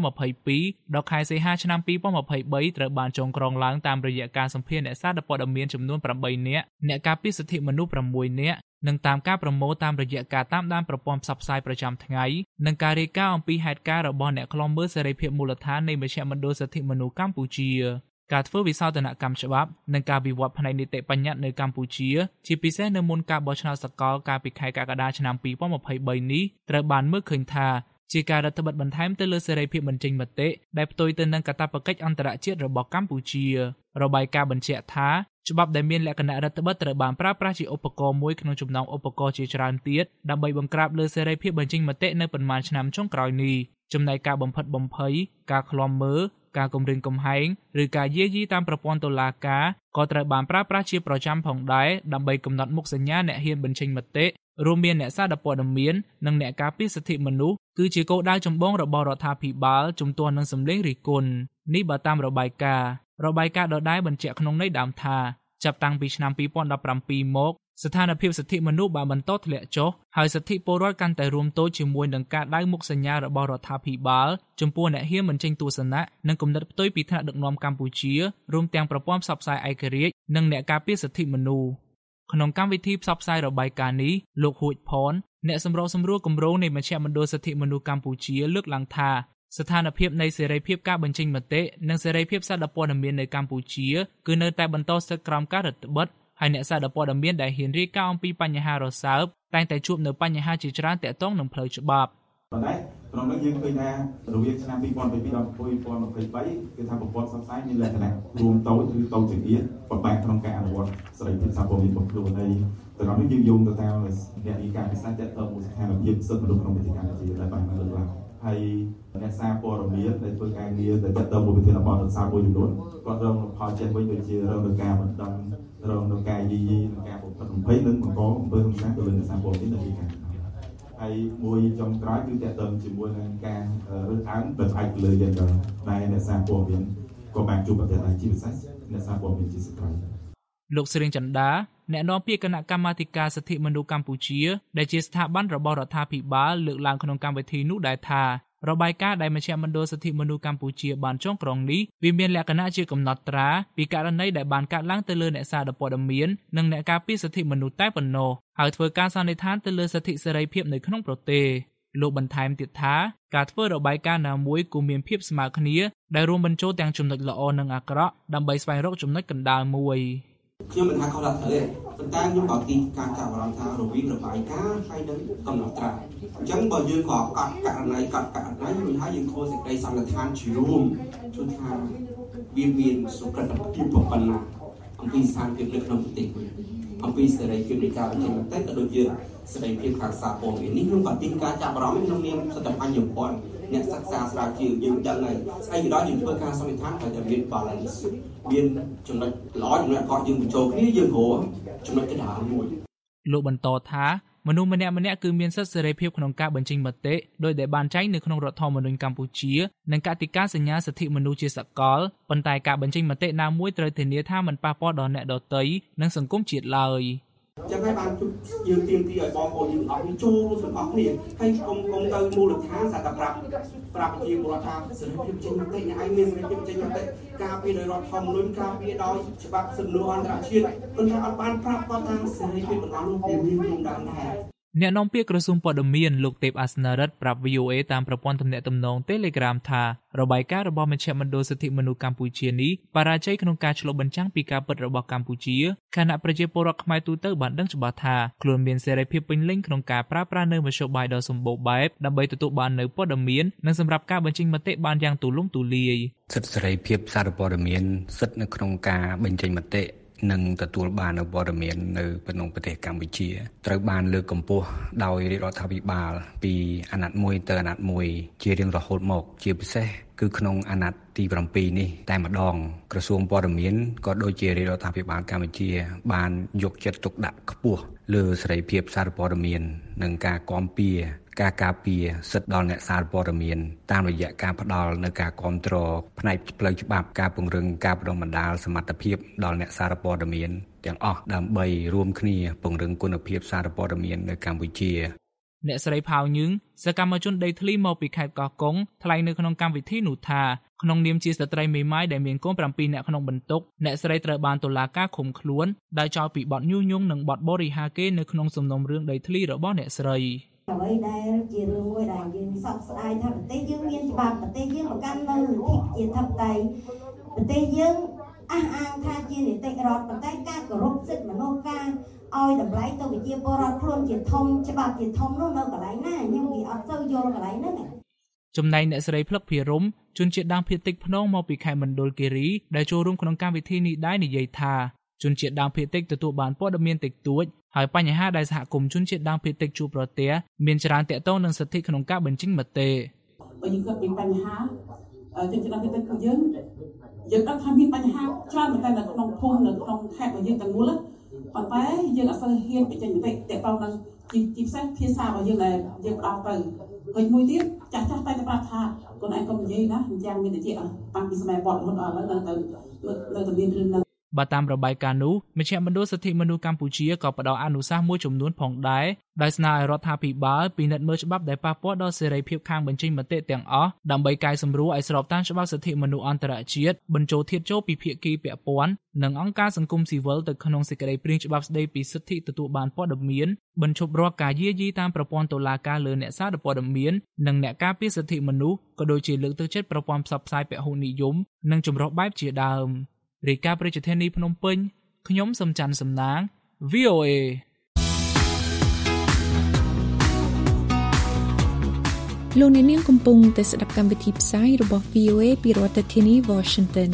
2022ដល់ខែសីហាឆ្នាំ2023ត្រូវបានចងក្រងឡើងតាមរយៈការសម្ភាសន៍អ្នកសារព័ត៌មានចំនួន8នាក់អ្នកការពារសិទ្ធិមនុស្ស6នាក់និងតាមការប្រមូលតាមរយៈការតាមដានប្រព័ន្ធផ្សព្វផ្សាយប្រចាំថ្ងៃនិងការរាយការណ៍អំពីហេតុការណ៍របស់អ្នកឃ្លាំមើលសេរីភាពមូលដ្ឋាននៃមជ្ឈមណ្ឌលសិទ្ធិមនុស្សកម្ពុជាការធ្វើវិសោធនកម្មច្បាប់និងការវិវត្តផ្នែកនីតិបញ្ញត្តិនៅកម្ពុជាជាពិសេសនៅមុនការបោះឆ្នោតសកលកាលពីខែកក្កដាឆ្នាំ2023នេះត្រូវបានមើលឃើញថាជាការរដ្ឋបិទបន្ថែមទៅលើសេរីភាពបញ្ចេញមតិដែលផ្ទុយទៅនឹងកាតព្វកិច្ចអន្តរជាតិរបស់កម្ពុជារបាយការណ៍បញ្ជាក់ថាច្បាប់ដែលមានលក្ខណៈរដ្ឋបិទត្រូវបានប្រើប្រាស់ជាឧបករណ៍មួយក្នុងចំណោមឧបករណ៍ជាច្រើនទៀតដើម្បីបង្ក្រាបលើសេរីភាពបញ្ចេញមតិនៅប៉ុន្មានឆ្នាំចុងក្រោយនេះចំណែកការបំផិតបំភ័យការឃ្លាំមើលការគំរាមកំហែងឬការយាយីតាមប្រព័ន្ធតុលាការក៏ត្រូវបានប្រើប្រាស់ជាប្រចាំផងដែរដើម្បីកំណត់មុខសញ្ញាអ្នកហ៊ានបញ្ចេញមតិរួមមានអ្នកសារព័ត៌មាននិងអ្នកការពារសិទ្ធិមនុស្សគឺជាគោលដៅចម្បងរបស់រដ្ឋាភិបាលជំទាស់នឹងសម្លេងរិះគន់នេះបើតាមរបាយការណ៍ដដែលបញ្ជាក់ក្នុងន័យដើមថាចាប់តាំងពីឆ្នាំ2017មកស្ថានភាពសិទ្ធិមនុស្សបានបន្តធ្លាក់ចុះហើយសិទ្ធិពលរដ្ឋកាន់តែរួមទោសជាមួយនឹងការដៅមុខសញ្ញារបស់រដ្ឋាភិបាលចំពោះអ្នកហ៊ានបញ្ចេញទស្សនៈនិងគំនិតផ្ទុយពីថ្នាក់ដឹកនាំកម្ពុជារួមទាំងប្រព័ន្ធផ្សព្វផ្សាយឯករាជ្យនិងអ្នកការពារសិទ្ធិមនុស្សក្នុងកម្មវិធីផ្សព្វផ្សាយរបាយការណ៍នេះលោកហួចផនអ្នកសម្របសម្រួលគម្រោងនៃមជ្ឈមណ្ឌលសិទ្ធិមនុស្សកម្ពុជាលើកឡើងថាស្ថានភាពនៃសេរីភាពការបញ្ចេញមតិនិងសេរីភាពសារព័ត៌មាននៅកម្ពុជាគឺនៅតែបន្តស្ថិតក្រោមការរឹតបន្តឹងហើយអ្នកសារព័ត៌មានដែលហ៊ានរាយការណ៍អំពីបញ្ហារសើបតែងតែជួបនៅបញ្ហាជាច្រើនទាក់ទងនឹងផ្លូវច្បាប់ប៉ុន្តែក្នុងនោះយើងឃើញថារវាងឆ្នាំ2022ដល់2023គឺថាប្រព័ន្ធផ្សព្វផ្សាយមានលក្ខណៈរួមតូចឬតូចចង្អៀតពិបាកក្នុងការអនុវត្តសេរីភាពសារព័ត៌មានរបស់ខ្លួនហើយទាំងនោះយើងយោងទៅតាមអ្នកវិការពិសេសទាក់ទងមួយស្ថានភាពសិទ្ធិមនុស្សក្នុងប្រទេសកម្ពុជាដែលបានលើកឡើងហើយអ្នកសារព័ត៌មានដែលធ្វើការងារដែលទាក់ទងមួយប្រធានបទសារមួយចំនួនគាត់រងផលចេញវិញដូចជារងនឹងការមិនដឹងរងនឹងការយីនឹងការបំផិតបំភ័យនិងបង្កអំពើហិង្សាទៅលើអ្នកសារព័ត៌មានដែលមានការហើយមួយចុងក្រោយគឺទាក់ទងជាមួយនឹងការរើសអើងដែលផ្អែកលើយើងដែលអ្នកសារព័ត៌មានក៏បានជួបប្រទះដែរជាពិសេសអ្នកសារព័ត៌មានជាស្ត្រីលោកស្រីចន្ទាអ្នកនាំពាក្យគណៈកម្មាធិការសិទ្ធិមនុស្សកម្ពុជាដែលជាស្ថាប័នរបស់រដ្ឋាភិបាលលើកឡើងក្នុងកម្មវិធីនោះដែរថារបាយការណ៍ដែលមជ្ឈមណ្ឌលសិទ្ធិមនុស្សកម្ពុជាបានចងក្រងនេះវាមានលក្ខណៈជាកំណត់ត្រាពីករណីដែលបានកើតឡើងទៅលើអ្នកសារព័ត៌មាននិងអ្នកការពារសិទ្ធិមនុស្សតែប៉ុណ្ណោះហើយធ្វើការសន្និដ្ឋានទៅលើសិទ្ធិសេរីភាពនៅក្នុងប្រទេសលោកបន្ថែមទៀតថាការធ្វើរបាយការណ៍ណាមួយគួរមានភាពស្មើគ្នាដែលរួមបញ្ចូលទាំងចំណុចល្អនិងអាក្រក់ដើម្បីស្វែងរកចំណុចកណ្ដាលមួយខ្ញុំមិនថាខុសដល់ទេប៉ុន្តែខ្ញុំបើកទីការចាប់អារម្មណ៍ថារវាងរបាយការណ៍ហើយនឹងកំណត់ត្រាអញ្ចឹងបើយើងក៏កត់ករណីរួចហើយយើងធ្វើសេចក្តីសន្និដ្ឋានជារួមជួនថាវាមានសុខភាពប៉ុណ្ណាអំពីស្ថានភាពនៅក្នុងប្រទេសអំពីសេរីភាពនៃការបញ្ចេញមតិក៏ដូចជាសេរីភាពខាងសារព័ត៌មាននេះខ្ញុំក៏ទីការចាប់អារម្មណ៍ក្នុងនាមស្ថាប័នយុវជនអ្នកសិក្សាស្រាវជ្រាវយើងដឹងហើយស្អីក៏ដោយយើងធ្វើការសន្និដ្ឋានឲ្យតែមាន balance មានចំណុចល្អចំណុចអាក្រក់យើងបញ្ចូលគ្នាយើងរកចំណុចកណ្ដាលមួយលោកបន្តថាមនុស្សម្នាក់ៗគឺមានសិទ្ធិសេរីភាពក្នុងការបញ្ចេញមតិដោយដែលបានចែងនៅក្នុងរដ្ឋធម្មនុញ្ញកម្ពុជានិងកតិកាសញ្ញាសិទ្ធិមនុស្សជាសកលប៉ុន្តែការបញ្ចេញមតិណាមួយត្រូវធានាថាមិនប៉ះពាល់ដល់អ្នកដទៃនិងសង្គមជាតិឡើយចឹងហើយបានយើងទាមទារឲ្យបងប្អូនយើងអស់នេះចូលរួមទាំងអស់គ្នាហើយកុំទៅមូលដ្ឋានសាកប្រាប់ជាពលរដ្ឋថាសេរីភាពចេញមតិអ្នកឯងមានសេរីភាពចេញមតិការពារដោយរដ្ឋធម្មនុញ្ញការពារដោយច្បាប់សិទ្ធិមនុស្សអន្តរជាតិប៉ុន្តែអត់បានប្រាប់គាត់ថាសេរីភាពទាំងអស់នោះវាមានក្នុងដើមដែរអ្នកនាំពាក្យក្រសួងព័ត៌មានលោកទេពអាសនរិទ្ធប្រាប់ VOA តាមប្រព័ន្ធទំនាក់ទំនង Telegram ថារបាយការណ៍របស់មជ្ឈមណ្ឌលសិទ្ធិមនុស្សកម្ពុជានេះបរាជ័យក្នុងការឆ្លុះបញ្ចាំងពីការពិតរបស់កម្ពុជាខណៈប្រជាពលរដ្ឋខ្មែរទូទៅបានដឹងច្បាស់ថាខ្លួនមានសេរីភាពពេញលេញក្នុងការប្រើប្រាស់នៅមធ្យោបាយដ៏សម្បូរបែបដើម្បីទទួលបាននៅព័ត៌មាននិងសម្រាប់ការបញ្ចេញមតិបានយ៉ាងទូលំទូលាយសិទ្ធិសេរីភាពសារព័ត៌មានសិទ្ធិនៅក្នុងការបញ្ចេញមតិនិងទទួលបាននូវព័ត៌មាននៅក្នុងប្រទេសកម្ពុជាត្រូវបានលើកកម្ពស់ដោយរាជរដ្ឋាភិបាលពីអាណត្តិ1ទៅអាណត្តិ1ជារៀងរហូតមកជាពិសេសគឺក្នុងអាណត្តិទី7នេះតែម្ដងក្រសួងព័ត៌មានក៏ដូចជារាជរដ្ឋាភិបាលកម្ពុជាបានយកចិត្តទុកដាក់ខ្ពស់លើសេរីភាពសារព័ត៌មាននិងការគាំពៀការការពារសិទ្ធិដល់អ្នកសារព័ត៌មានតាមរយៈការផ្ដល់នូវការគាំទ្រផ្នែកផ្លូវច្បាប់ការពង្រឹងការបណ្ដុះបណ្ដាលសមត្ថភាពដល់អ្នកសារព័ត៌មានទាំងអស់ដើម្បីរួមគ្នាពង្រឹងគុណភាពសារព័ត៌មាននៅកម្ពុជាអ្នកស្រីផៅញឹងសកម្មជនដីធ្លីមកពីខេត្តកោះកុងថ្លែងនៅក្នុងកម្មវិធីនោះថាក្នុងនាមជាស្ត្រីមេម៉ាយដែលមានកូន7នាក់ក្នុងបន្ទុកអ្នកស្រីត្រូវបានតុលាការឃុំខ្លួនដោយចោទពីបទញុះញង់និងបទបរិហាគេនៅក្នុងសំណុំរឿងដីធ្លីរបស់អ្នកស្រីអ្វីដែលជារឿងមួយដែលយើងសោកស្ដាយថាប្រទេសយើងមានច្បាប់ប្រទេសយើងប្រកាន់នៅលទ្ធិជាធិបតេយ្យប្រទេសយើងអះអាងថាជានីតិរដ្ឋប៉ុន្តែការគោរពសិទ្ធិមនុស្សការឲ្យតម្លៃទៅប្រជាពលរដ្ឋខ្លួនជាធំច្បាប់ជាធំនោះនៅកន្លែងណាខ្ញុំវាអត់ទៅយល់កន្លែងហ្នឹងចំណែកអ្នកស្រីភ្លឹកភិរមជនជាតិដើមភាគតិចភ្នងមកពីខេត្តមណ្ឌលគិរីដែលចូលរួមក្នុងកម្មវិធីនេះដែរនិយាយថាជនជាតិដើមភាគតិចទទួលបានព័ត៌មានតិចតួចហើយបញ្ហាដែលសហគមន៍ជនជាតិដើមភាគតិចជួបប្រទះមានច្រើនទាក់ទងនឹងសិទ្ធិក្នុងការបញ្ចេញមតិបើយើងគិតពីបញ្ហាជនជាតិដើមភាគតិចគឺយើងដឹងថាមានបញ្ហាច្រើនមែនតែនៅក្នុងភូមិនៅក្នុងខេត្តរបស់យើងទាំងមូលប៉ុន្តែយើងអត់សូវហ៊ានបញ្ចេញមតិទាក់ទងនឹងជាពិសេសភាសារបស់យើងដែលយើងផ្ដោតទៅហើយមួយទៀតចាស់តែប្រាប់ថាខ្លួនឯងកុំនិយាយណាយ៉ាងមានតិចតាំងពីសម័យបតរហូតដល់ឥឡូវនៅមានរឿងហ្នឹងបើតាមរបាយការណ៍នោះមជ្ឈមណ្ឌលសិទ្ធិមនុស្សកម្ពុជាក៏ផ្ដល់អនុសាសន៍មួយចំនួនផងដែរដោយស្នើឲ្យរដ្ឋាភិបាលពិនិត្យមើលច្បាប់ដែលប៉ះពាល់ដល់សេរីភាពខាងបញ្ចេញមតិទាំងអស់ដើម្បីកែសម្រួលឲ្យស្របតាមច្បាប់សិទ្ធិមនុស្សអន្តរជាតិបញ្ចូលធាតុចូលពីភាគីពាក់ព័ន្ធនិងអង្គការសង្គមស៊ីវិលទៅក្នុងសេចក្តីព្រាងច្បាប់ស្តីពីសិទ្ធិទទួលបានព័ត៌មានបញ្ឈប់រាល់ការយាយីតាមប្រព័ន្ធតុលាការលើអ្នកសារព័ត៌មាននិងអ្នកការពារសិទ្ធិមនុស្សក៏ដូចជាលើកទឹកចិត្តប្រព័ន្ធផ្សព្វផ្សាយពហុនិយមនិងចម្រុះបែបជាដើមរាយការណ៍ប្រជាធានីភ្នំពេញខ្ញុំសំច័ន្ទសំណាង VOA លោកអ្នកនាងកំពុងតែស្ដាប់កម្មវិធីផ្សាយរបស់ VOA ពីរដ្ឋធានី Washington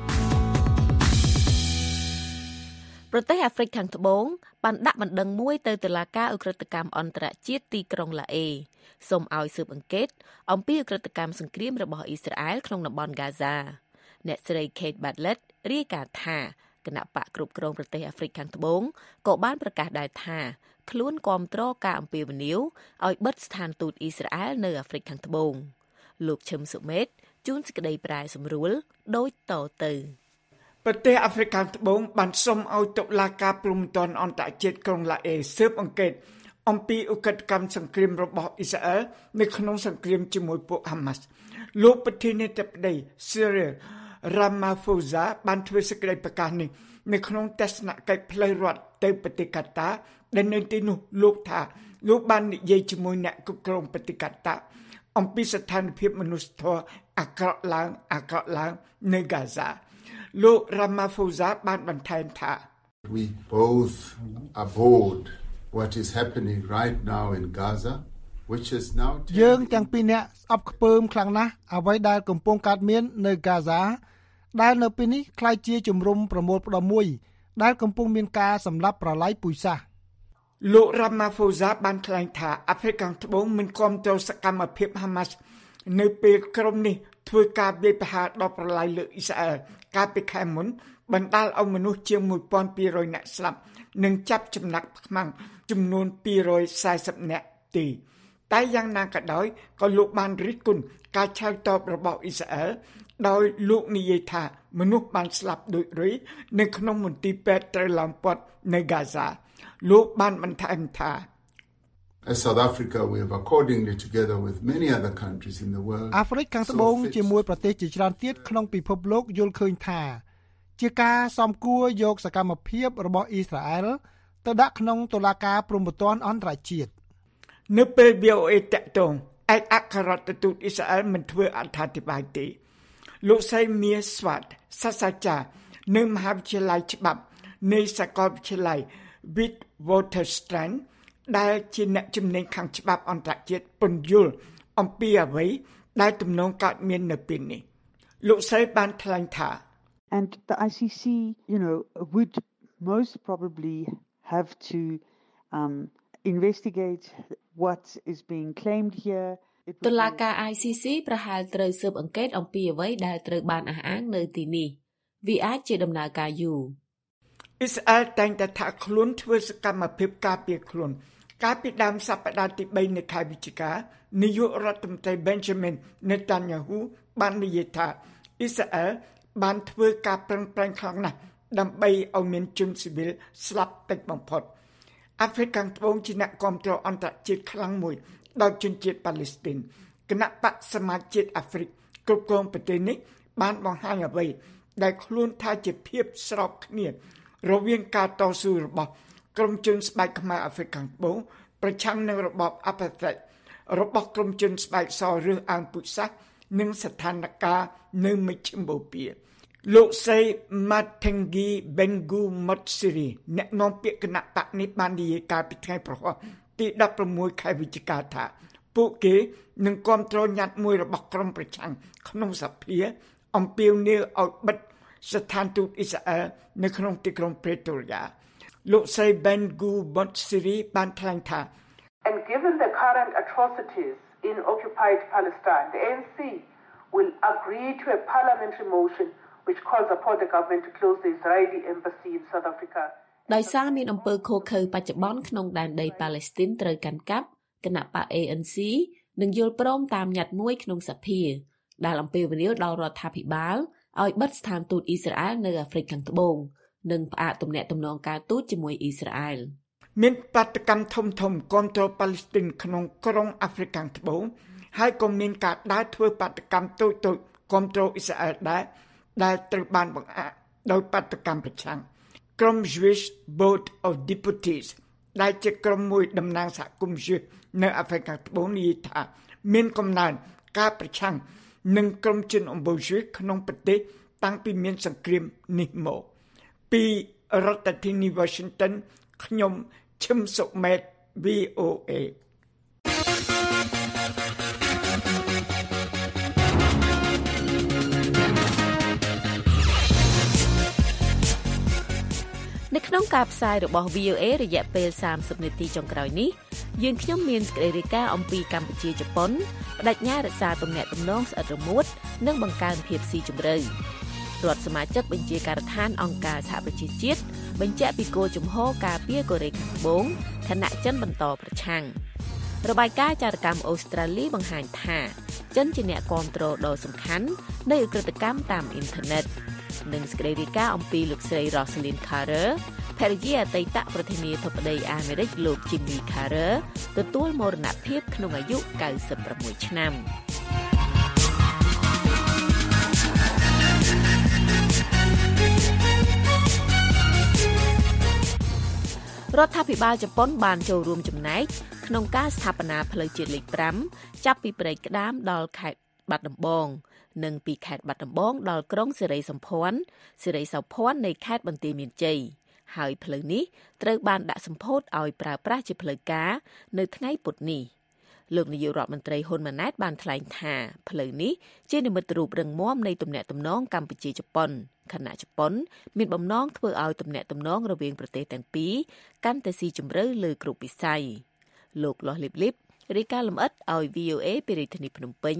ប្រទេសអាហ្វ្រិកខាងត្បូងបានដាក់បណ្ដឹងមួយទៅតុលាការឧក្រិដ្ឋកម្មអន្តរជាតិទីក្រុងឡាអេសូមឲ្យស៊ើបអង្កេតអំពីឧក្រិដ្ឋកម្មសង្គ្រាមរបស់អ៊ីស្រាអែលក្នុងតំបន់ហ្គាហ្សាអ្នកស្រី Kate Bartlett រាយការណ៍ថាគណៈបកគ្រប់គ្រងប្រទេសអាហ្វ្រិកខាងត្បូងក៏បានប្រកាសដែរថាខ្លួនគាំទ្រការអំពាវនាវឲ្យបិទស្ថានទូតអ៊ីស្រាអែលនៅអាហ្វ្រិកខាងត្បូងលោកឈឹមសុមេតជួនសេចក្តីប្រែសម្រួលដូចតទៅប្រទេសអាហ្វ្រិកខាងត្បូងបានសុំឲ្យតុលាការព្រហ្មទណ្ឌអន្តរជាតិក្រុងឡាអេស៊ើបអង្កេតអំពីឧក្រិដ្ឋកម្មសង្គ្រាមរបស់អ៊ីស្រាអែលនៅក្នុងសង្គ្រាមជាមួយពួកហាម៉ាស់លោកប្រធានាធិបតី Cyril Ramaphosa បានធ្វើសេចក្តីប្រកាសនេះនៅក្នុងទស្សនកិច្ចផ្លូវរដ្ឋទៅប្រទេសកាតាដែលនៅទីនោះលោកថាលោកបាននិយាយជាមួយអ្នកគ្រប់គ្រងប្រទេសកាតាអំពីស្ថានភាពមនុស្សធម៌អាក្រក់ឡើងនៅហ្គាហ្សាលោក Ramaphosa បានបន្ថែមថា We both abhorred what is happening right now in Gaza which is now យើងទាំងពីរនាក់ស្អប់ខ្ពើមខ្លាំងណាស់អ្វីដែលកំពុងកើតមាននៅហ្គាហ្សាដែលនៅពេលនេះคล้ายជាជំរំប្រមូលផ្ដុំមួយដែលកំពុងមានការសម្លាប់ប្រឡាយពូជសាសន៍លោក Ramaphosa បានថ្លែងថាអាហ្វ្រិកខាងត្បូងមិនគាំទ្រសកម្មភាពហាម៉ាស់នៅពេលក្រុមនេះធ្វើការវាយប្រហារដល់ប្រឡាយលើអ៊ីស្រាអែលកាលពីខែមុនបណ្ដាលឲ្យមនុស្សជាង 1200 នាក់ស្លាប់និងចាប់ចំណាក់ខ្មាំងចំនួន240នាក់ទេតែយ៉ាងណាក៏ដោយក៏លោកបានរិះគន់ការឆៅតបរបស់អ៊ីស្រាអែលដោយលោកនិយាយថាមនុស្សបានស្លាប់ដូចរុយនៅក្នុងមន្ទីរពេទ្យត្រូវឡោមព័ទ្ធនៅហ្គាហ្សាលោកបានបន្ថែមថា As South Africa, we have accordingly together with many other countries in the world. អាហ្វ្រិកខាងត្បូងជាមួយប្រទេសជាច្រើនទៀតក្នុងពិភពលោកយល់ឃើញថាជាការសមគួរយកសកម្មភាពរបស់អ៊ីស្រាអែលទៅដាក់ក្នុងតុលាការព្រហ្មទណ្ឌអន្តរជាតិនៅពេល VOA តាក់ទងឯកអគ្គរដ្ឋទូតអ៊ីស្រាអែលមិនធ្វើអត្ថាធិប្បាយទេលោកសៃមៀស្វាតសាស្ត្រាចារ្យនៅមហាវិទ្យាល័យច្បាប់នៃសាកលវិទ្យាល័យ Witwatersrand ដែលជាអ្នកជំនាញខាងច្បាប់អន្តរជាតិពន្យល់អំពីអ្វីដែលទំនងកើតមាននៅពេលនេះលោកសៃបានថ្លែងថា And the ICC, would most probably have to investigate what is being claimed here. តុលាការ ICC ប្រហែលត្រូវស៊ើបអង្កេតអំពីអ្វីដែលត្រូវបានអះអាងនៅទីនេះវាអាចជាដំណើរការយូរអ៊ីស្រាអែលតែងតែថាខ្លួនធ្វើសកម្មភាពការពារខ្លួនកាលពីដើមសប្តាហ៍ទី3នៃខែវិច្ឆិកានាយករដ្ឋមន្ត្រី Benjamin Netanyahu បាននិយាយថាអ៊ីស្រាអែលបានធ្វើការប្រឹងប្រែងខ្លាំងណាស់ដើម្បីឲ្យមានជនស៊ីវិលស្លាប់តិចបំផុតអាហ្វ្រិកខាងត្បូងជាអ្នកគាំទ្រអន្តរជាតិខ្លាំងមួយដល់ជនជាតិប៉ាឡេស្ទីនគណៈបកសមាជជាតិអាហ្វ្រិកគ្រប់គ្រងប្រទេសនេះបានបង្ហាញអ្វីដែលខ្លួនថាជាភាពស្របគ្នារវាងការតស៊ូរបស់ក្រុមជនស្បែកខ្មែរអាហ្វ្រិកខាងត្បូងប្រឆាំងនឹងរបបអាប៉ាតេតរបស់ក្រុមជនស្បែកសរើសអើងពូជសាសន៍និងស្ថានភាពនៅមជ្ឈមបូព៌ាលោកសៃម៉ាត់ថេងហ្គីបេនហ្គូម៉ុតស៊ីរីអ្នកនាំពាក្យគណៈបកនេះបាននិយាយកាលពីថ្ងៃប្រហ័សទី16ខែវិច្ឆិកាថាពួកគេនឹងគាំទ្រញត្តិមួយរបស់ក្រុមប្រឆាំងក្នុងសភាអំពាវនាវឲ្យបិទស្ថានទូតអ៊ីស្រាអែលនៅក្នុងទីក្រុងប្រេតូរីយ៉ាលោកសៃបេនហ្គូម៉ុតស៊ីរីបានថ្លែងថា And given the current atrocities in occupied Palestine, the ANC will agree to a parliamentary motion which calls upon the government to close the Israeli embassy in South Africa. ដោយសារមានអំពើឃោរឃៅបច្ចុប្បន្នក្នុងដែនដីប៉ាឡេស្ទីនត្រូវកាន់កាប់គណៈបក ANC នឹងយល់ព្រមតាមញត្តិមួយក្នុងសភាដែលអំពាវនាវដល់រដ្ឋាភិបាលឲ្យបិទស្ថានទូតអ៊ីស្រាអែលនៅអាហ្វ្រិកខាងត្បូងនិងផ្អាកទំនាក់ទំនងការទូតជាមួយអ៊ីស្រាអែលមានបាតកម្មធំគាំទ្រប៉ាឡេស្ទីនក្នុងក្រុងអាហ្វ្រិកខាងត្បូងហើយក៏មានការដើរធ្វើបាតកម្មតូចគាំទ្រអ៊ីស្រាអែលដែលត្រូវបានបង្អាក់ដោយបាតកម្មប្រឆាំងក្រុម Jewish Board of Deputies ដែលជាក្រុមមួយតំណាងសហគមន៍ Jewish នៅអាហ្វ្រិកខាងត្បូងនិយាយថាមានកំណើនការប្រឆាំងនឹងក្រុមជនអំបូរ Jewish ក្នុងប្រទេសតាំងពីមានសង្គ្រាមនេះមកពីរដ្ឋធានី Washington ខ្ញុំឈឹមសុមេត VOA នៅក្នុងការផ្សាយរបស់ VOA រយៈពេល30នាទីចុងក្រោយនេះយើងខ្ញុំមានសេចក្តីរាយការណ៍អំពីកម្ពុជាជប៉ុនបដិញ្ញារក្សាទំនាក់ទំនងស្អិតរមួតនិងបង្កើនភាពស៊ីជម្រៅរដ្ឋសមាជិកបញ្ជាការដ្ឋានអង្គការសហប្រជាជាតិបញ្ជាក់ពីគោលជំហរការពារកូរ៉េខាងត្បូងខណៈចិនបន្តប្រឆាំងរបាយការណ៍ចារកម្មអូស្ត្រាលីបង្ហាញថាចិនជាអ្នកគាំទ្រដ៏សំខាន់នៃឧក្រិដ្ឋកម្មតាមអ៊ីនធឺណិតនិងសេចក្តីរាយការណ៍អំពីលោកស្រី Rosalynn Carter ភរិយាអតីតប្រធានាធិបតីអាមេរិកលោក Jimmy Carter ទទួលមរណភាពក្នុងអាយុ96ឆ្នាំរដ្ឋាភិបាលជប៉ុនបានចូលរួមចំណែកក្នុងការស្ថាបនាផ្លូវជាតិលេខ5ចាប់ពីព្រែកក្តាមដល់ខេត្តបាត់ដំបងនិងពីខេត្តបាត់ដំបងដល់ក្រុងសិរីសោភ័ណ្ឌនៃខេត្តបន្ទាយមានជ័យហើយផ្លូវនេះត្រូវបានដាក់សម្ពោធឲ្យប្រើប្រាស់ជាផ្លូវការនៅថ្ងៃពុធនេះលោកនាយករដ្ឋមន្ត្រីហ៊ុនម៉ាណែតបានថ្លែងថាផ្លូវនេះជានិមិត្តរូបរឹងមាំនៃទំនាក់ទំនងកម្ពុជាជប៉ុនខណៈជប៉ុនមានបំណងធ្វើឲ្យទំនាក់ទំនងរវាងប្រទេសទាំងពីរកាន់តែស៊ីជម្រៅលើគ្រប់វិស័យលោកលាស់លីបរាយការណ៍លម្អិតឲ្យ VOA ពីរាជធានីភ្នំពេញ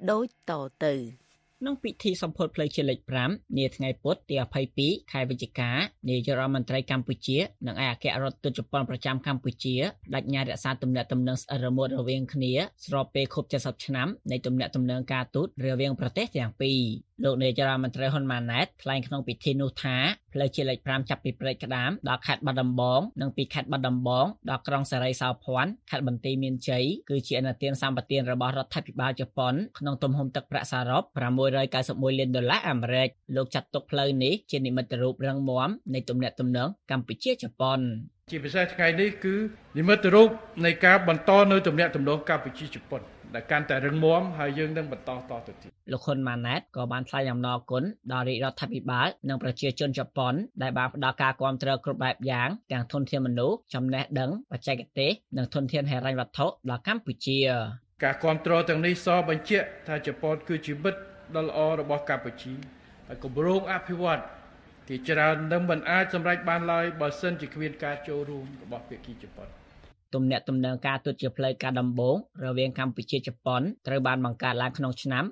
ដូចតទៅក្នុងពិធីសម្ពោធផ្លូវជាតិលេខ5នាថ្ងៃពុធទី22ខែវិច្ឆិកានាយករដ្ឋមន្ត្រីកម្ពុជានិងឯកអគ្គរដ្ឋទូតជប៉ុនប្រចាំកម្ពុជាបដិញ្ញារក្សាទំនាក់ទំនងស្អិតរមួតរវាងគ្នាស្របពេលខួប70ឆ្នាំនៃទំនាក់ទំនងការទូតរវាងប្រទេសទាំងពីរលោកនាយករដ្ឋមន្ត្រីហ៊ុនម៉ាណែតថ្លែងក្នុងពិធីនោះថាផ្លូវជាតិលេខ5ចាប់ពីព្រែកក្តាមដល់ខេត្តបាត់ដំបងនិងពីខេត្តបាត់ដំបងដល់ក្រុងសេរីសោភ័ណ្ឌខេត្តបន្ទាយមានជ័យគឺជាអនុទានសម្បទានរបស់រដ្ឋាភិបាលជប៉ុនក្នុងទំហំទឹកប្រាក់សរុប$691 លានអាមេរិកលោកចាត់ទុកផ្លូវនេះជានិមិត្តរូបរឹងមាំនៃទំនាក់ទំនងកម្ពុជាជប៉ុនជាពិសេសថ្ងៃនេះគឺនិមិត្តរូបនៃការបន្តនៅទំនាក់ទំនងកម្ពុជាជប៉ុនដែលកាន់តែរឹងមាំហើយយើងនឹងបន្តតទៅទៀតលោកហ៊ុនម៉ាណែតក៏បានថ្លែងអំណរគុណដល់រាជរដ្ឋាភិបាលនិងប្រជាជនជប៉ុនដែលបានផ្ដល់ការគាំទ្រគ្រប់បែបយ៉ាងទាំងធនធានមនុស្សចំណេះដឹងបច្ចេកទេសនិងធនធានហិរញ្ញវត្ថុដល់កម្ពុជាការគាំទ្រទាំងនេះសបញ្ជាក់ថាជប៉ុនគឺជាមិត្តដ៏ល្អរបស់កម្ពុជាហើយគម្រោងអភិវឌ្ឍជាច្រើននឹងមិនអាចសម្រេចបានឡើយបើសិនជាគ្មានការចូលរួមរបស់ភាគីជប៉ុនទំនាក់ទំនងការទូតជាផ្លូវការដំបូងរវាងកម្ពុជាជប៉ុនត្រូវបានបង្កើតឡើងក្នុងឆ្នាំ